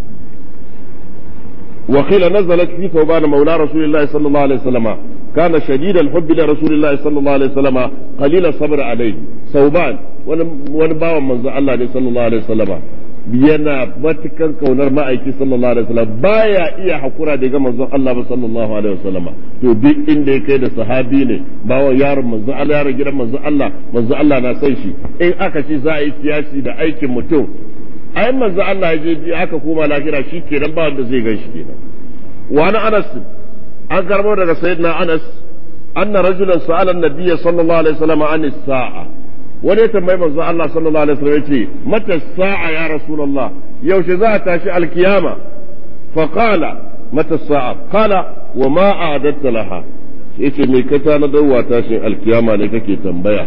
وقيل نزلت في ثوبان مولى رسول الله صلى الله عليه وسلم كان شديد الحب لرسول الله صلى الله عليه وسلم قليل الصبر عليه ثوبان wani bawan manzo Allah ne sallallahu alaihi wasallama yana matukan kaunar ma'aiki sallallahu alaihi wasallam baya iya hakura da ga manzo Allah ba sallallahu alaihi wasallama to duk inda ya kai da sahabi ne bawan yaron manzo Allah yaron gidan manzo Allah manzo Allah na san shi in aka ce za a yi siyasi da aikin mutum ai manzo Allah ya je aka koma lahira shi kenan ba wanda zai ganshi kenan wa ana Anas an karbo daga sayyidina Anas anna rajulan sa'ala an-nabiy sallallahu alaihi wasallam an as-sa'a wani tambayi manzo Allah sallallahu alaihi wasallam yace mata as-sa'a ya rasulullah yaushe za ta tashi al-kiyama fa qala mata as-sa'a qala wa ma a'adatta laha yace me ka tana dawowa tashin al-kiyama ne kake tambaya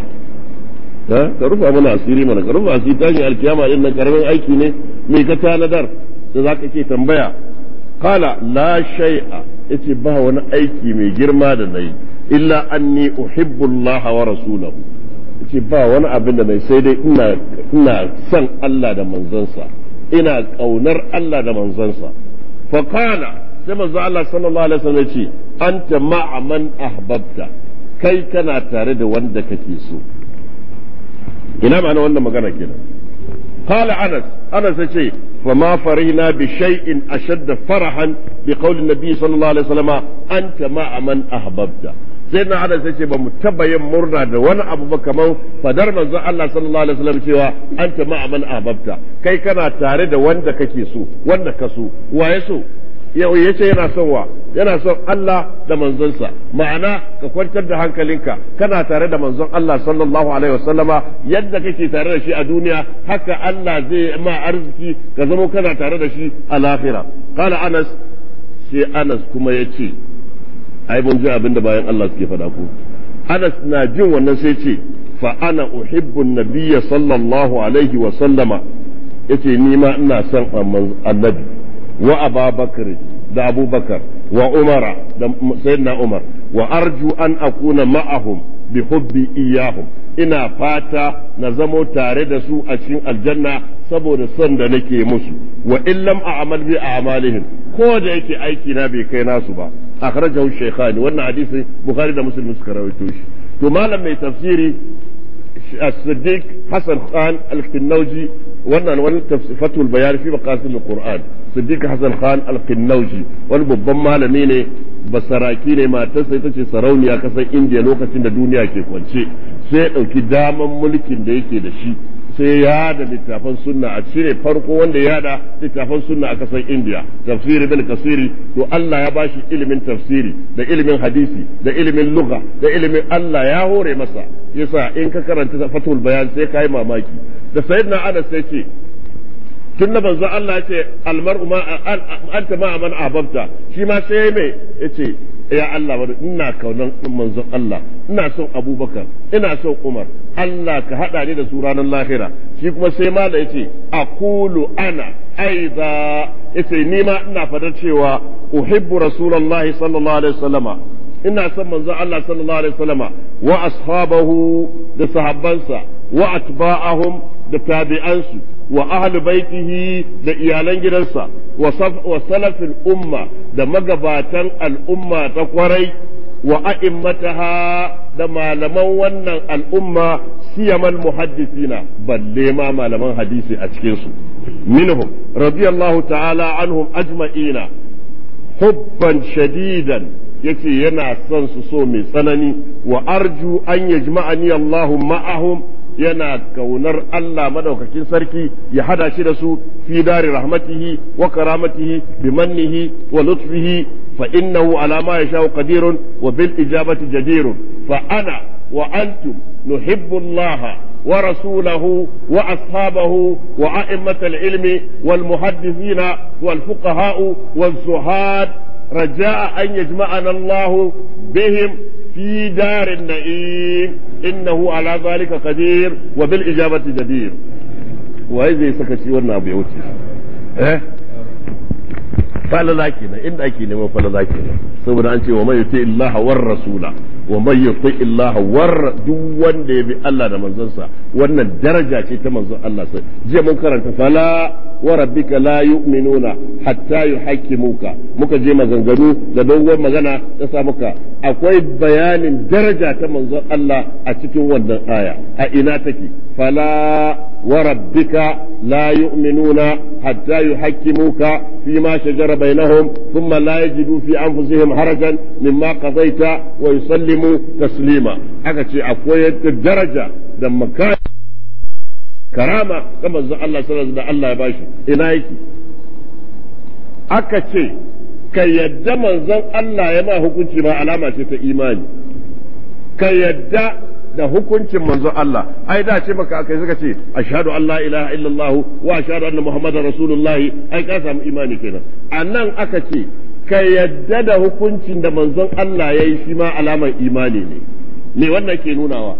ka rufa mana asiri mana ka rufa asiri tashin alkiyama din nan karamin aiki ne me ka tanadar da zaka ke tambaya qala la shay'a yace ba wani aiki mai girma da nayi illa anni uhibbu Allah wa rasulahu yace ba wani abin da nayi sai dai ina ina son Allah da manzonsa ina kaunar Allah da manzonsa fa qala sai manzo Allah sallallahu alaihi wasallam yace anta ma'a man ahbabta kai kana tare da wanda kake so ina ma'ana wannan magana kenan qala anas anas yace fa ma farihna bi shay'in ashadda farahan bi qawli nabi sallallahu alaihi wasallam anta ma'a man ahbabta sai na anas yace ba mu taba yin murna da wani abu ba kamar fadar manzon Allah sallallahu alaihi wasallam cewa anta ma'a man ahbabta kai kana tare da wanda kake so wanda ka so waye so yau yace yana son wa yana son Allah da manzonsa ma'ana ka kwantar da hankalinka kana tare da manzon Allah sallallahu alaihi wasallama yadda kake tare da shi a duniya haka Allah zai ma arziki ka zama kana tare da shi a lahira qala Anas sai Anas kuma yace ai mun ji abinda bayan Allah suke faɗa ku Anas na jin wannan sai ce fa ana uhibbu an-nabiyya sallallahu alaihi wasallama yace ni ma ina son annabi wa Abubakar da Abubakar wa Umara da Sayyidina Umar wa arju an akuna ma'ahum bi hubbi iyahum ina fata na zamo tare da su a cikin aljanna saboda son da nake musu wa in lam a'mal bi a'malihim ko da yake aiki na bai kai nasu ba akhrajahu shaykhani wannan hadisi bukhari da muslim suka rawaito shi to malam mai tafsiri as-siddiq hasan khan al-kinnauji wannan wani fatul bayan fi maqasid al-Qur'an Siddiq Hassan Khan al-Kinnauji wani babban malami ne basaraki ne matarsa ita ce sarauniya kasar Indiya lokacin da duniya ke kwance sai ya dauki daman mulkin da yake da shi sai ya da littafan sunna a cire farko wanda ya da littafan sunna a kasar Indiya tafsiri bil kasiri to Allah ya bashi ilimin tafsiri da ilimin hadisi da ilimin lugha da ilimin Allah ya hore masa yasa in ka karanta fatul bayan sai kai mamaki da sayyidina Anas sai ce tunda manzo Allah ce almar'u ma anta ma man ahbabta shi ma sai mai yace ya Allah ina kaunan manzo Allah ina son Abubakar ina son Umar Allah ka hada ni da su ranar lahira shi kuma sai ma da yace aqulu ana aiza yace ni ma ina fadar cewa uhibbu rasulullahi sallallahu alaihi wasallama ina son manzo Allah sallallahu alaihi wasallama wa ashabahu da sahabbansa wa atba'ahum da tabi'ansu wa ahli baitihi da iyalan gidansa wa salafin umma da magabatan al'umma ta kwarai wa a'immataha da malaman wannan al'umma siyaman muhaddisina balle ma malaman hadisi a cikin su minhum radiyallahu ta'ala anhum ajma'ina hubban shadidan yace yana son su so mai tsanani wa arju an yajma'ani Allahu ma'ahum yana kaunar Allah madaukakin sarki ya hada shi da su fi dari rahmatihi wa karamatihi bi mannihi wa lutfihi fa innahu ala ma yasha'u qadirun wa bil ijabati jadirun fa ana wa antum nuhibbu Allah wa rasulahu wa ashabahu wa a'immatal ilmi wal muhaddithina wal fuqaha wal zuhad raja'a an yajma'ana Allah bihim في دار النعيم إنه على ذلك قدير وبالإجابة جدير وإذا سكتي وانا أبي أوتي إيه فلا لكن إن أكين ما فلا لكن سوى أنت وما يطيع الله والرسول وما يطيع الله ور دوان دي بالله ده منزلسا وانا الدرجة شيء تمنزل الله سي جي منكر أنت فلا وربك لا يؤمنون حتى يحكموك muka je maganganu da dogon magana ta sa muka akwai bayanin daraja ta manzon Allah a cikin wannan aya a ina take fala wa rabbika la yu'minuna hatta yuhakkimuka fima shajara bainahum thumma la yajidu fi anfusihim harajan mimma qadaita wa yusallimu taslima aka ce akwai daraja da makani karama ta manzon Allah sallallahu alaihi wasallam da Allah ya bashi ina yake aka ce ka yadda manzon Allah ya ma hukunci ma alama ce ta imani ka yadda da hukuncin manzon Allah ai da ce maka akai suka ce ashhadu an la ilaha illallah wa ashhadu anna muhammadar rasulullah ai ka samu imani kenan anan aka ce ka yadda da hukuncin da manzon Allah yayi shi ma alamar imani ne me wannan ke nunawa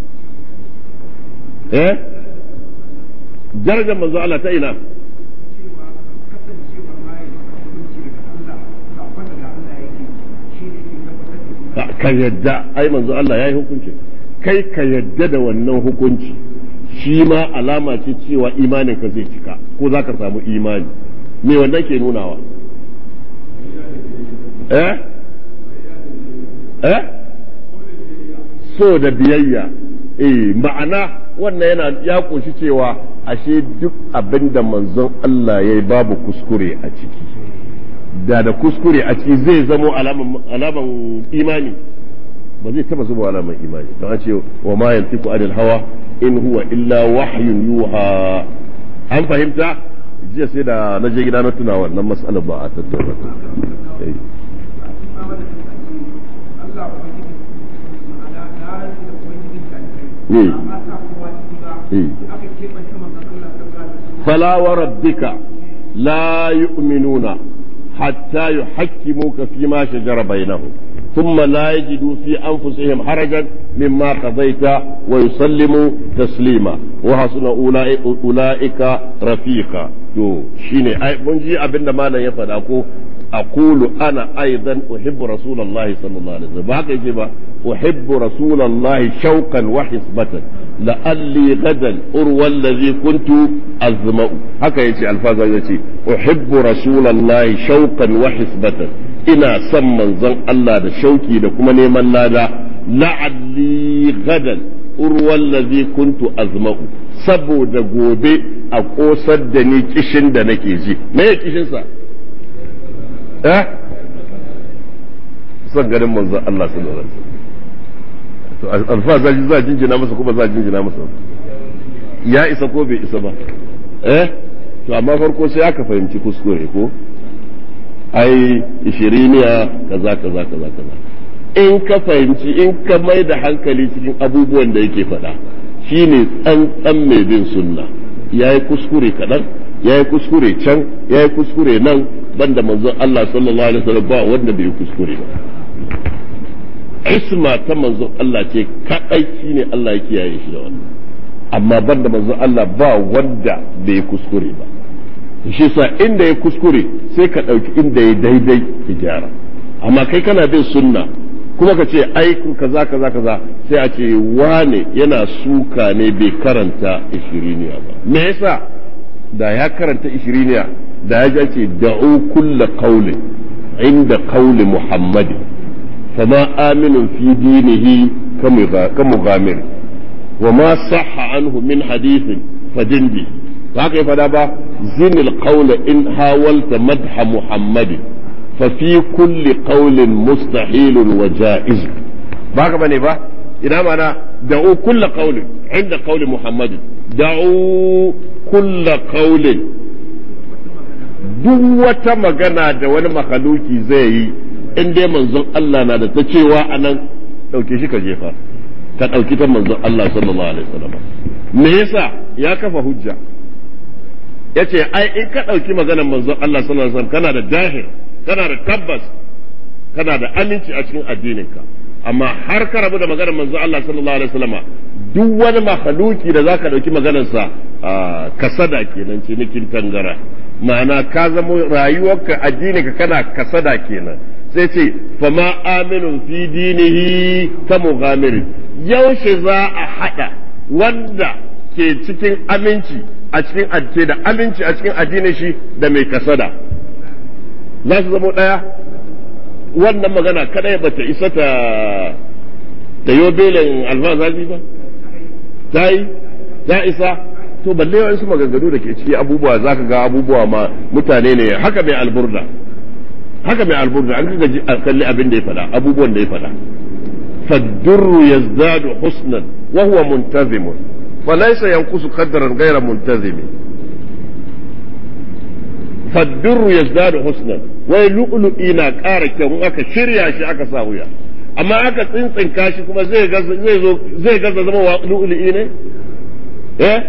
eh darajar manzon Allah ta ina ka yadda ai manzo Allah ya yi hukunci kai ka yadda da wannan hukunci shi ma alama ce cewa imanin ka zai cika ko za ka samu imani me wannan ke nunawa eh eh so da biyayya eh ma'ana wannan yana ya kunshi cewa ashe duk abinda manzon Allah ya yi babu kuskure a ciki da da kuskure a ciki zai zamo alaman imani ba zai taba zuba alaman imani don ce wa ma yantiku anil hawa in huwa illa wahyun yuha an fahimta jiya sai da na je gida na tuna wannan mas'alar ba a tattauna فلا وربك لا يؤمنون حتى يحكموك فيما شجر بينهم ثم لا يجدوا في أنفسهم حرجا مما قضيت ويسلموا تسليما وحسن أولئك, أولئك رفيقا تو شيني أي منجي أبن ما لا يفعل أقول أنا أيضا أحب رسول الله صلى الله عليه وسلم بحق يجب أحب رسول الله شوقا وحسبة لألي غدا أروى الذي كنت أزمأ هكا يجي الفاظ يجي أحب رسول الله شوقا وحسبة ina son manzon Allah da shauki da kuma neman lada la'alli gadan urwal ladhi kuntu azma'u saboda gobe a kosar da ni kishin da nake ji me ya kishin sa eh son ganin manzon Allah sallallahu alaihi wasallam to alfa za za jinjina masa ko ba za jinjina masa ya isa ko bai isa ba eh to amma farko sai aka fahimci kuskure ko ai ishiriniya kaza kaza kaza kaza in ka fahimci in ka mai da hankali cikin abubuwan da yake faɗa shine tsantsan mai bin sunna yayi kuskure kaɗan yayi kuskure can yayi kuskure nan banda manzon Allah sallallahu alaihi wasallam ba wanda bai kuskure ba isma ta manzon Allah ce kadai shine Allah ya kiyaye shi da wannan amma banda manzon Allah ba wanda bai kuskure ba shi sa inda ya kuskure sai ka ɗauki inda ya daidai ka gyara amma kai kana bin sunna kuma ka ce ai kaza kaza kaza sai a ce wane yana suka ne bai karanta ishiriniya ba me yasa da ya karanta ishiriniya da ya ce da'u kulla qawli inda qawli muhammadi fama aminun fi dinihi kamughamir wa ma sahha anhu min hadithin fadin bi haka ya fada ba zinil qawla in hawalta madha muhammadin ففي كل قول مستحيل وجائز باك بني با إذا معنى دعوا كل قول عند قول محمد دعوا كل قول duk wata magana da wani makhluki zai yi in dai manzon Allah na da ta cewa anan dauke shi ka jefa ka dauki ta manzon Allah sallallahu alaihi wasallam me yasa ya kafa hujja yace ai in ka dauki maganar manzon Allah sallallahu alaihi wasallam kana da dahir kana da tabbas kana da aminci a cikin addininka amma har ka rabu da maganar manzo Allah sallallahu alaihi wasallama duk wani makhluki da zaka dauki maganar sa kasada kenan ce nikin tangara ma'ana ka zama rayuwarka addininka kana kasada kenan sai ce fama aminun fi dinihi ka mughamir yaushe za a hada wanda ke cikin aminci a cikin addini da aminci a cikin addinin shi da mai kasada za su zama ɗaya wannan magana kadai ba ta isa ta ta yi belin alfazazi ba ta yi ta isa to balle wa su maganganu da ke ciki abubuwa za ka ga abubuwa ma mutane ne haka mai alburda haka mai alburda an ga kalli abin da ya faɗa abubuwan da ya faɗa faddurru yazdadu husnan wa huwa muntazimun fa laysa yanqusu qadran ghayra muntazimin faddurru yazdadu husnan wai lu'lu'i na ƙara kyau aka shirya shi aka sa wuya amma aka tsintsinka shi kuma zai gaza zai zo zai gaza zama wa lu'lu'i ne eh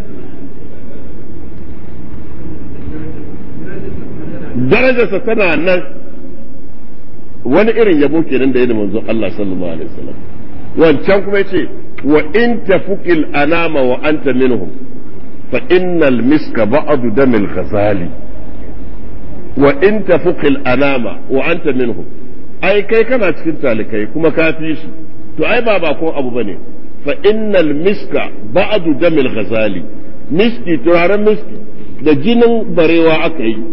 darajarsa tana nan wani irin yabo kenan da yadda manzo Allah sallallahu alaihi wasallam wancan kuma yace wa in tafuqil anama wa anta minhum fa innal miska ba'du damil ghazali wa in tafuqil anama wa anta minhum ai kai kana cikin talikai kuma ka fi su to ai ba ba ko abu bane fa innal miska ba'du damil ghazali miski turaren miski da jinin barewa aka yi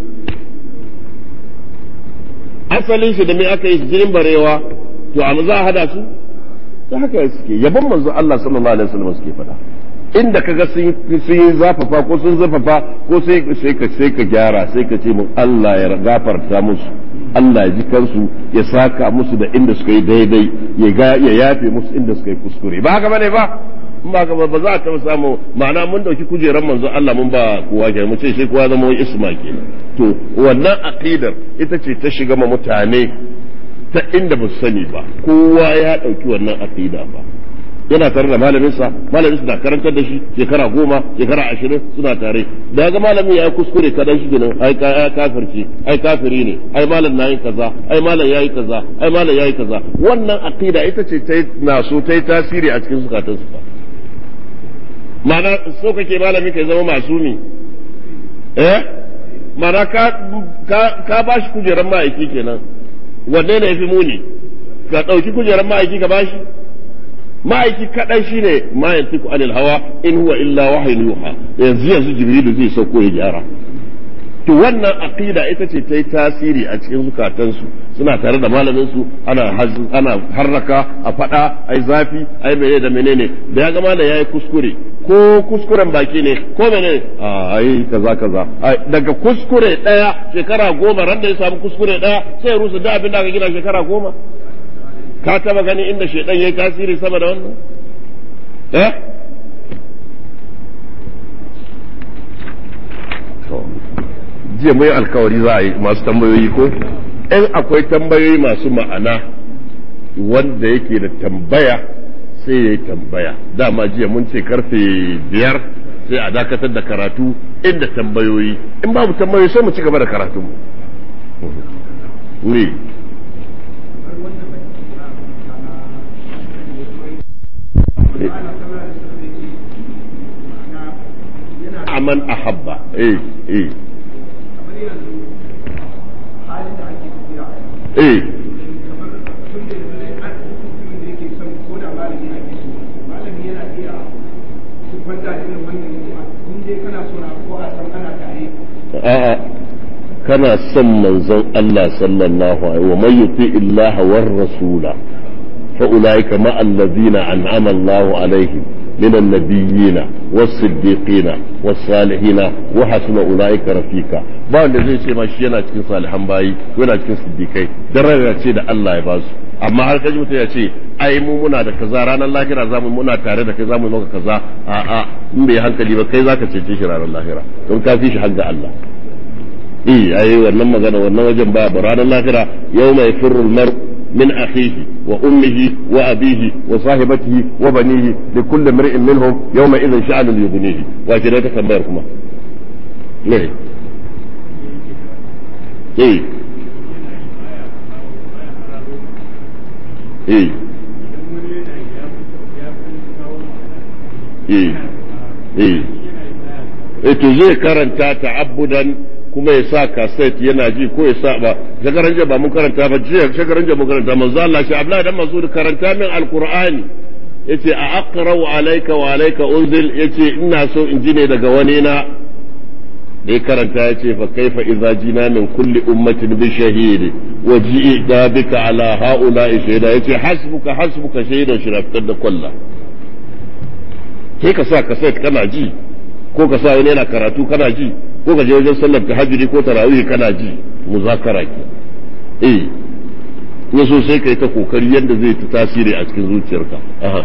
asalin shi da me aka yi jinin barewa to amma za a hada su ta haka suke yabon manzo Allah sallallahu alaihi wasallam suke fada inda kaga sun yi zafafa ko sun zafafa ko sai sai ka sai ka gyara sai ka ce mun Allah ya gafarta musu Allah ya ji kansu ya saka musu da inda suka yi daidai ya ga ya yafe musu inda suka yi kuskure ba haka bane ba in ba ba za ta samu ma'ana mun dauki kujeran manzo Allah mun ba kowa ke mu ce sai kowa zama isma kenan to wannan aqidar ita ce ta shiga ma mutane ta inda ba su sani ba kowa ya dauki wannan aqida ba yana tare da malaminsa malaminsa na karantar da shi shekara goma shekara ashirin suna tare da ga malamin ya yi kuskure kadan shi ginin ai kafirci ai kafiri ne ai malam na yin kaza ai malam ya yi kaza ai malam ya yi kaza wannan aqida ita ce ta na so ta yi tasiri a cikin zukatan su ma'ana so kake malamin ka zama masumi eh ma'ana ka ka ka bashi kujeran ma'aiki kenan wanne ne yafi muni ka dauki kujeran ma'aiki ka bashi ma'aiki kadai shine ma yantiku anil hawa in huwa illa wahyun yuha yanzu yanzu jibrilu zai sauko ya gyara to wannan aqida ita ce ta yi tasiri a cikin zukatansu suna tare da malamin su ana ana harraka a fada ai zafi ai menene da menene da ya ga malam yayi kuskure ko kuskuren baki ne ko menene ai kaza kaza daga kuskure daya shekara goma ran da ya samu kuskure daya sai rusu da abin da aka gina shekara goma ka taba gani inda shedan yayi tasiri sama da wannan eh jiya mai alkawari za a yi masu tambayoyi ko in akwai tambayoyi masu ma'ana wanda yake da tambaya sai ya yi tambaya dama jiya mun ce karfe biyar sai a dakatar da karatu inda tambayoyi in babu tambayoyi sai mu ci gaba da karatu ne aman ahabba eh eh eh a'a kana son manzon Allah sallallahu alaihi wa man yuti illaha war rasula fa ulaika ma allazina an'ama Allahu alaihim من النبيين والصديقين والصالحين وحسن أولئك رفيقا ba wanda zai ce ma shi yana cikin salihan bayi ko yana cikin siddiqai daraja ce da Allah ya basu amma har kaji mutum ya ce ai mu muna da kaza ranar lahira zamu muna tare da kai zamu yi maka kaza a a in bai hankali ba kai zaka cece shi ranar lahira don ka fi shi har ga Allah eh ai wannan magana wannan wajen ba ranar lahira yawma yafirru al-mar'u من أخيه وأمه وأبيه وصاحبته وبنيه لكل امرئ منهم يومئذ شأن يغنيه وكذا تكبركما ليه ايه ايه ايه ايه ايه تزي كرنتا تعبدا kuma ya sa kaset yana ji ko ya sa ba shagaran ba mun karanta ba jiya shagaran mun karanta manzo Allah shi Abdullahi dan Mas'ud karanta min alqur'ani yace a aqra'u alayka wa alayka unzil yace ina so in ji ne daga wani na da karanta yace fa kaifa idza jina min kulli ummatin bi shahid wa ji'na bika ala haula'i shahida yace hasbuka hasbuka shahidan shiraftar da kullu kai ka sa kaset kana ji ko ka sa wani yana karatu kana ji ko ka je wajen sallar tahajjudi ko tarawih kana ji muzakara ke eh ne so sai kai ta kokari yadda zai ta tasiri a cikin zuciyarka aha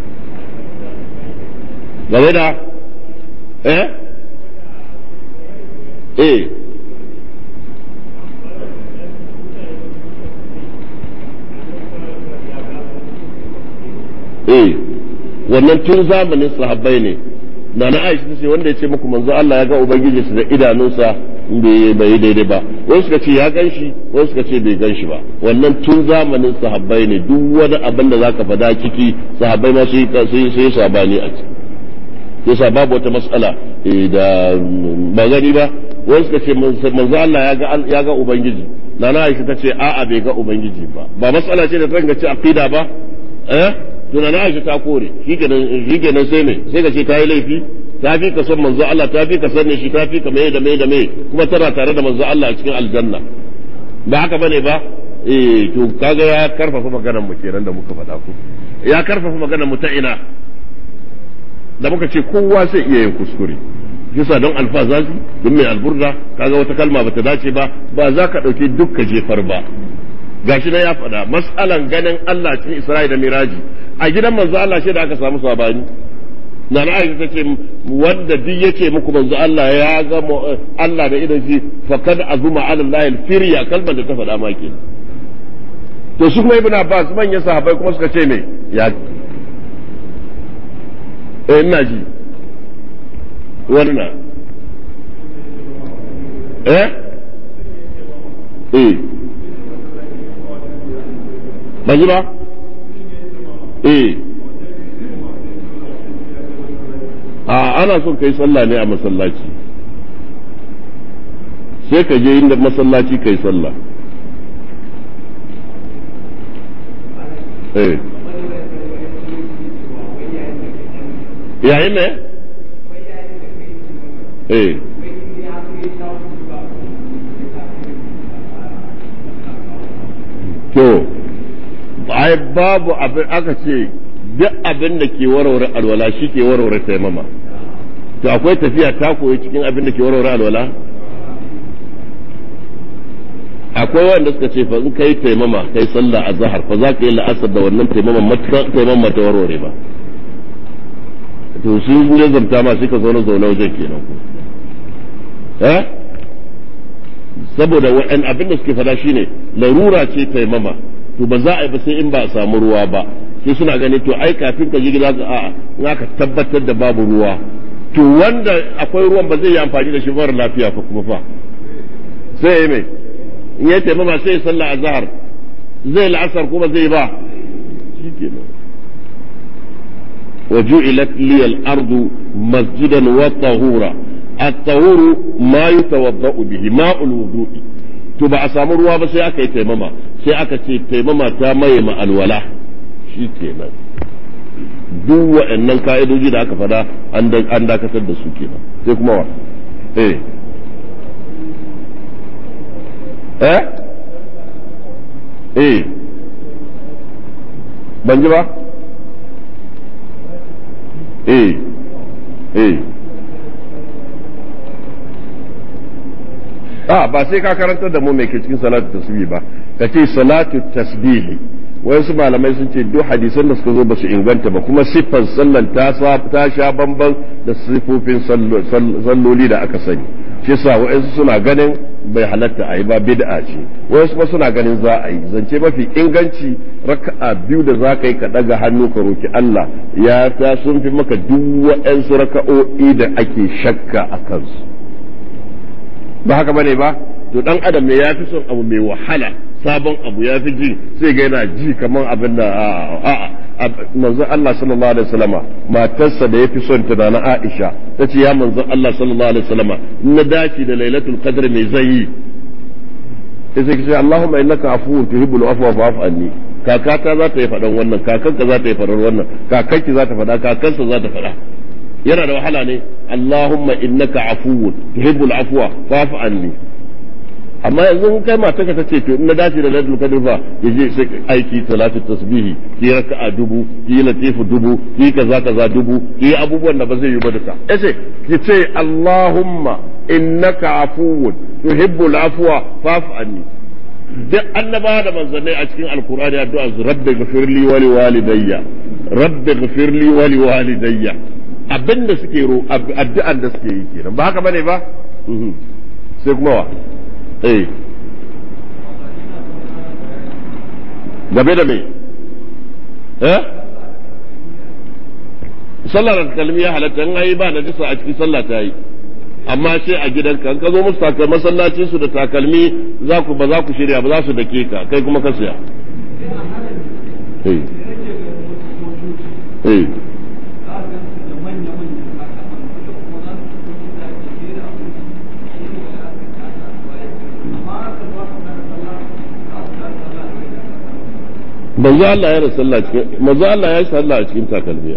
game da eh eh eh wannan tun zamanin sahabbai ne na na Aisha tace wanda ya ce muku manzo Allah ya ga ubangiji su da idanunsa bai bai daidai ba wani suka ce ya ganshi wani suka ce bai ganshi ba wannan tun zamanin sahabbai ne duk wani abin da zaka fada ciki sahabbai ma sai sai sabani a ciki yasa babu wata mas'ala da ba gani ba wani suka ce manzo Allah ya ga ya ga ubangiji na na Aisha tace a'a bai ga ubangiji ba ba mas'ala ce da tanga ci aqida ba eh tunanin Aisha ta kore shi kenan sai me sai ka ce ta yi laifi ta fi ka son manzo Allah ta fi ka san shi ta fi ka mai da mai da mai kuma tana tare da manzo Allah a cikin aljanna ba haka bane ba eh to kaga ya karfafa maganar mu kenan da muka faɗa ku ya karfafa maganar mu ta ina da muka ce kowa sai iya yin kuskure kisa don alfazazi don mai alburda kaga wata kalma bata dace ba ba za ka ɗauki dukka jefar ba gashi na ya faɗa mas'alan ganin Allah cikin Isra'i da Miraji a gidan manzo Allah shi da aka samu sabani na na Aisha tace wanda duk yake muku manzo Allah ya ga Allah da idan shi fakad azuma ala Allah al-firya kalmar da ta faɗa ma ke to shi kuma Ibn Abbas manyan sahabbai kuma suka ce me ya eh ina ji wannan eh eh ba ji ba eh a ana son kai sallah ne a masallaci sai ka je inda masallaci kai sallah eh yayin ne eh to ai babu abin aka ce duk abin da ke warware alwala shi ke warware taimama to akwai tafiya ta koyi cikin abin da ke warware alwala akwai wanda suka ce fa in kai taimama kai sallah azhar fa za ka yi la'asar da wannan taimama matuƙar taimama ta warware ba to su ne zamta ma shi ka zo na zaune wajen kenan ko eh saboda wa'an abin da suke fada shine larura ce taimama to ba za a yi ba sai in ba a samu ruwa ba sai suna gani to ai kafin ka je gida ka a'a in aka tabbatar da babu ruwa to wanda akwai ruwan ba zai yi amfani da shi mara lafiya fa kuma fa sai ya mai in ya taimama sai ya sallah azhar zai la'asar kuma zai ba shikenan وجعلت لي الأرض مسجدا وطهورا الطهور ما يتوضأ به ماء الوضوء تبع أسامر وابا سي أكا يتيمما سي أكا يتيمما تاميم الولا شي كينا duk waɗannan ka'idoji da aka fada an dakatar da su kenan sai kuma wa eh eh eh ban ji ba eh eh ah ba sai ka karantar da mu mai ke cikin salatu tasbih ba ka ce salatu tasbih wasu malamai sun ce duk hadisan da suka zo ba su inganta ba kuma siffar sallan ta ta sha bamban da siffofin salloli da aka sani shi yasa wayansu suna ganin bai halatta a yi ba bid'a ce wayansu kuma suna ganin za a yi zance mafi inganci raka'a biyu da za ka yi ka daga hannu ka roki Allah ya ta sun fi maka duk wayansu raka'o'i da ake shakka a kansu ba haka bane ba to dan adam ne ya fi son abu mai wahala sabon abu ya fi ji sai ga yana ji kamar abin da a manzon Allah sallallahu alaihi wasallama matarsa da yafi son ta na Aisha tace ya manzon Allah sallallahu alaihi wasallama in na dace da lailatul qadr mai zai sai sai ce Allahumma innaka afuwun tuhibbul afwa fa'fu anni kakata za ta yi fadan wannan kakanka za ta yi fadan wannan kakanki za ta fada kakansa za ta fada yana da wahala ne Allahumma innaka afuwun tuhibbul afwa fa'fu anni amma yanzu kai mata ka tace to in na dace da lailatul qadr fa yaje sai aiki salatu tasbihi ki raka'a dubu ki latifu dubu ki kaza kaza dubu ki abubuwan da ba zai yi ba duka yace ki ce Allahumma innaka afuwun tuhibbul afwa fa'fu anni duk annaba da manzannai a cikin alqur'ani addu'a rabbi ghfirli wa liwalidayya rabbi ghfirli wa liwalidayya abinda suke ro addu'an da suke yi kenan ba haka bane ba sai kuma wa eh gabe da me eh sallar kalmi ya halatta in ai ba najisa a cikin sallah ta yi amma sai a gidanka in ka zo musu takalmi masallacin su da takalmi za ku ba za ku shirya ba za su dake ka kai kuma ka siya eh eh manzo Allah ya sallah cikin manzo Allah ya sallah a cikin takalmi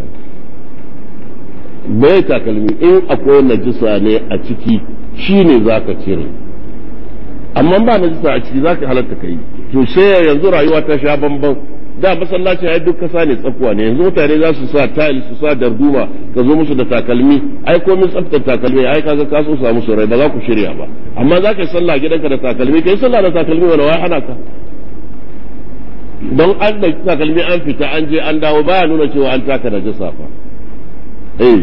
bai takalmi in akwai najisa ne a ciki shine zaka cire amma ba najisa a ciki zaka halatta kai to sai yanzu rayuwa ta sha bamban da masallaci ai duk kasa ne tsakuwa ne yanzu mutane za su sa tile su sa darduma ka zo musu da takalmi ai komai tsaftar takalmi ai kaga ka so samu su rai ba za ku shirya ba amma zaka yi sallah gidanka da takalmi kai sallah da takalmi wala wai hana ka don an da takalmi an fita an je an dawo baya nuna cewa an taka da jasa fa eh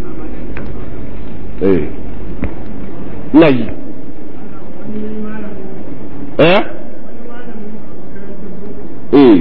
eh nayi eh eh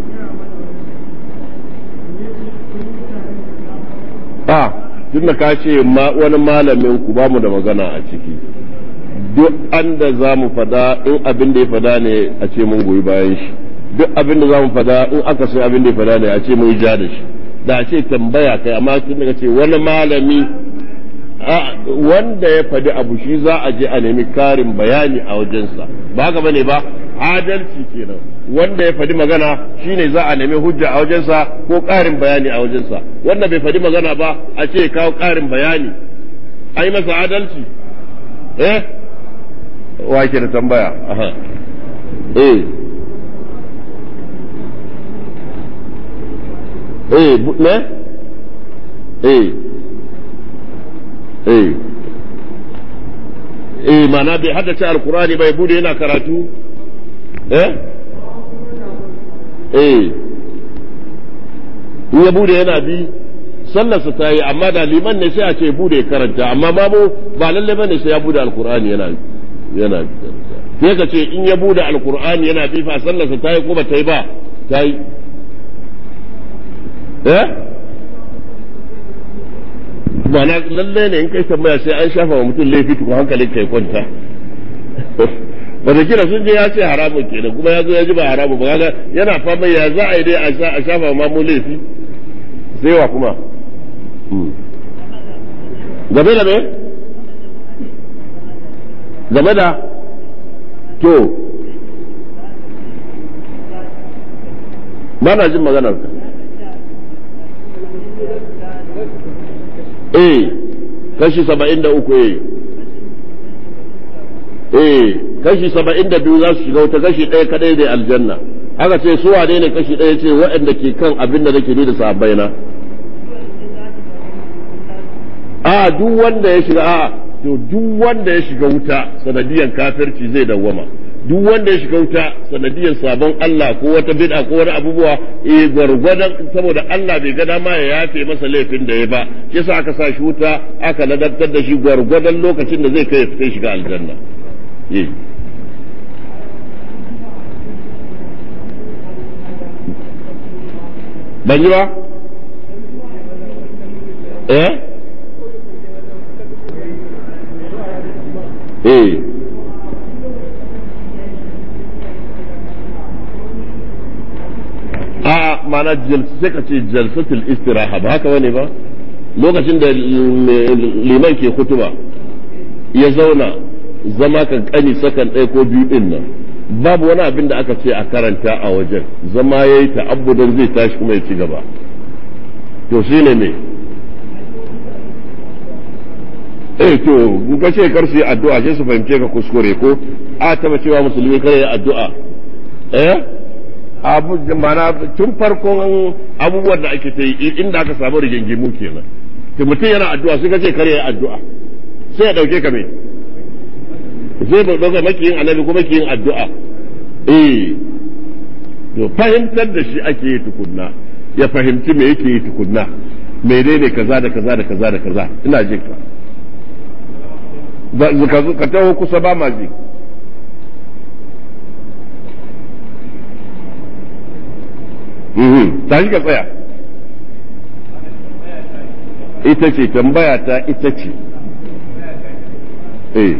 ah tunda ka ce wani malamin ku ba mu da magana a ciki duk an da za mu fada in abin da ya fada ne a ce mun goyi bayan shi duk abin da za mu fada in aka sai abin da ya fada ne a ce mun ja da shi da a ce tambaya kai amma tun daga ce wani malami wanda ya fadi abu shi za a je a nemi karin bayani a wajensa ba haka bane ba adalci kenan wanda ya fadi magana shine za a nemi hujja a wajensa ko karin bayani a wajensa wanda bai fadi magana ba a ce kawo karin bayani ai masa adalci eh wa ke da tambaya aha eh eh ne eh eh eh mana bai haddace alkurani bai bude yana karatu eh eh in ya bude yana bi sallarsa ta yi amma da liman ne sai a ce bude karanta amma babu ba lalle bane sai ya bude alkurani yana yana sai ka ce in ya bude alkurani yana bi fa sallarsa ta yi ko ba ta yi ba ta yi eh ba na lalle ne in kai tambaya sai an shafa wa mutum laifi tukun hankalin kai kwanta ba da kira sun je ya ce haramun kenan kuma ya zo ya ji ba haramun ba kaga yana fama ya za a yi dai a shafa wa mamu laifi sai wa kuma game da me game da to ba na jin maganar ka eh kashi saba'in da uku eh eh kashi saba'in da biyu za su shiga wata kashi ɗaya kadai da aljanna aka ce su wane ne kashi ɗaya ce waɗanda ke kan abin da nake ni da sahabbai na a duk wanda ya shiga a to duk wanda ya shiga wuta sanadiyan kafirci zai dawwama duk wanda ya shiga wuta sanadiyan sabon Allah ko wata bid'a ko wani abubuwa eh gwargwadon saboda Allah bai ga dama ya yafe masa laifin da ya ba kisa aka sa shi wuta aka ladantar da shi gwargwadon lokacin da zai kai fita shiga aljanna eh ban yi ba eh eh a mana sai ka ce jalsatul istiraha ba haka wani ba lokacin da liman ke kutuba ya zauna zama kan kani sakan ɗaya ko biyu ɗin nan babu wani abin da aka ce a karanta a wajen zama ya yi ta'abbudan zai tashi kuma ya ci gaba to shi ne me eh to in ka ce kar su yi addu'a sai su fahimce ka kuskure ko a taba cewa musulmi kare yi addu'a eh abu mana tun farkon abubuwan da ake ta yi inda aka samu rigingimu kenan to mutum yana addu'a sai ka ce kare yi addu'a sai ya dauke ka me sai ba dauka makiyin annabi ko makiyin addu'a eh to fahimtar da shi ake yi tukunna ya fahimci me yake yi tukunna menene kaza da kaza da kaza da kaza ina jin ka ka taho kusa ba ma ji mhm tashi ka tsaya ita ce tambaya ta ita ce eh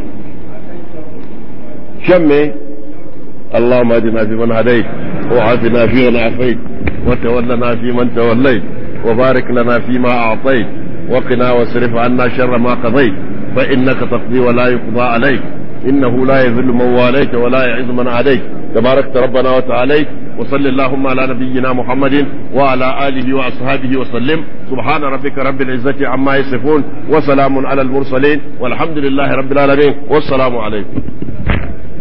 shan me اللهم اهدنا فيمن هديت وعافنا فيمن عافيت وتولنا فيمن توليت وبارك لنا فيما اعطيت وقنا واصرف عنا شر ما قضيت فانك تقضي ولا يقضى عليك انه لا يذل من واليت ولا يعز من عاديت تباركت ربنا وتعاليت وصل اللهم على نبينا محمد وعلى اله واصحابه وسلم سبحان ربك رب العزه عما يصفون وسلام على المرسلين والحمد لله رب العالمين والسلام عليكم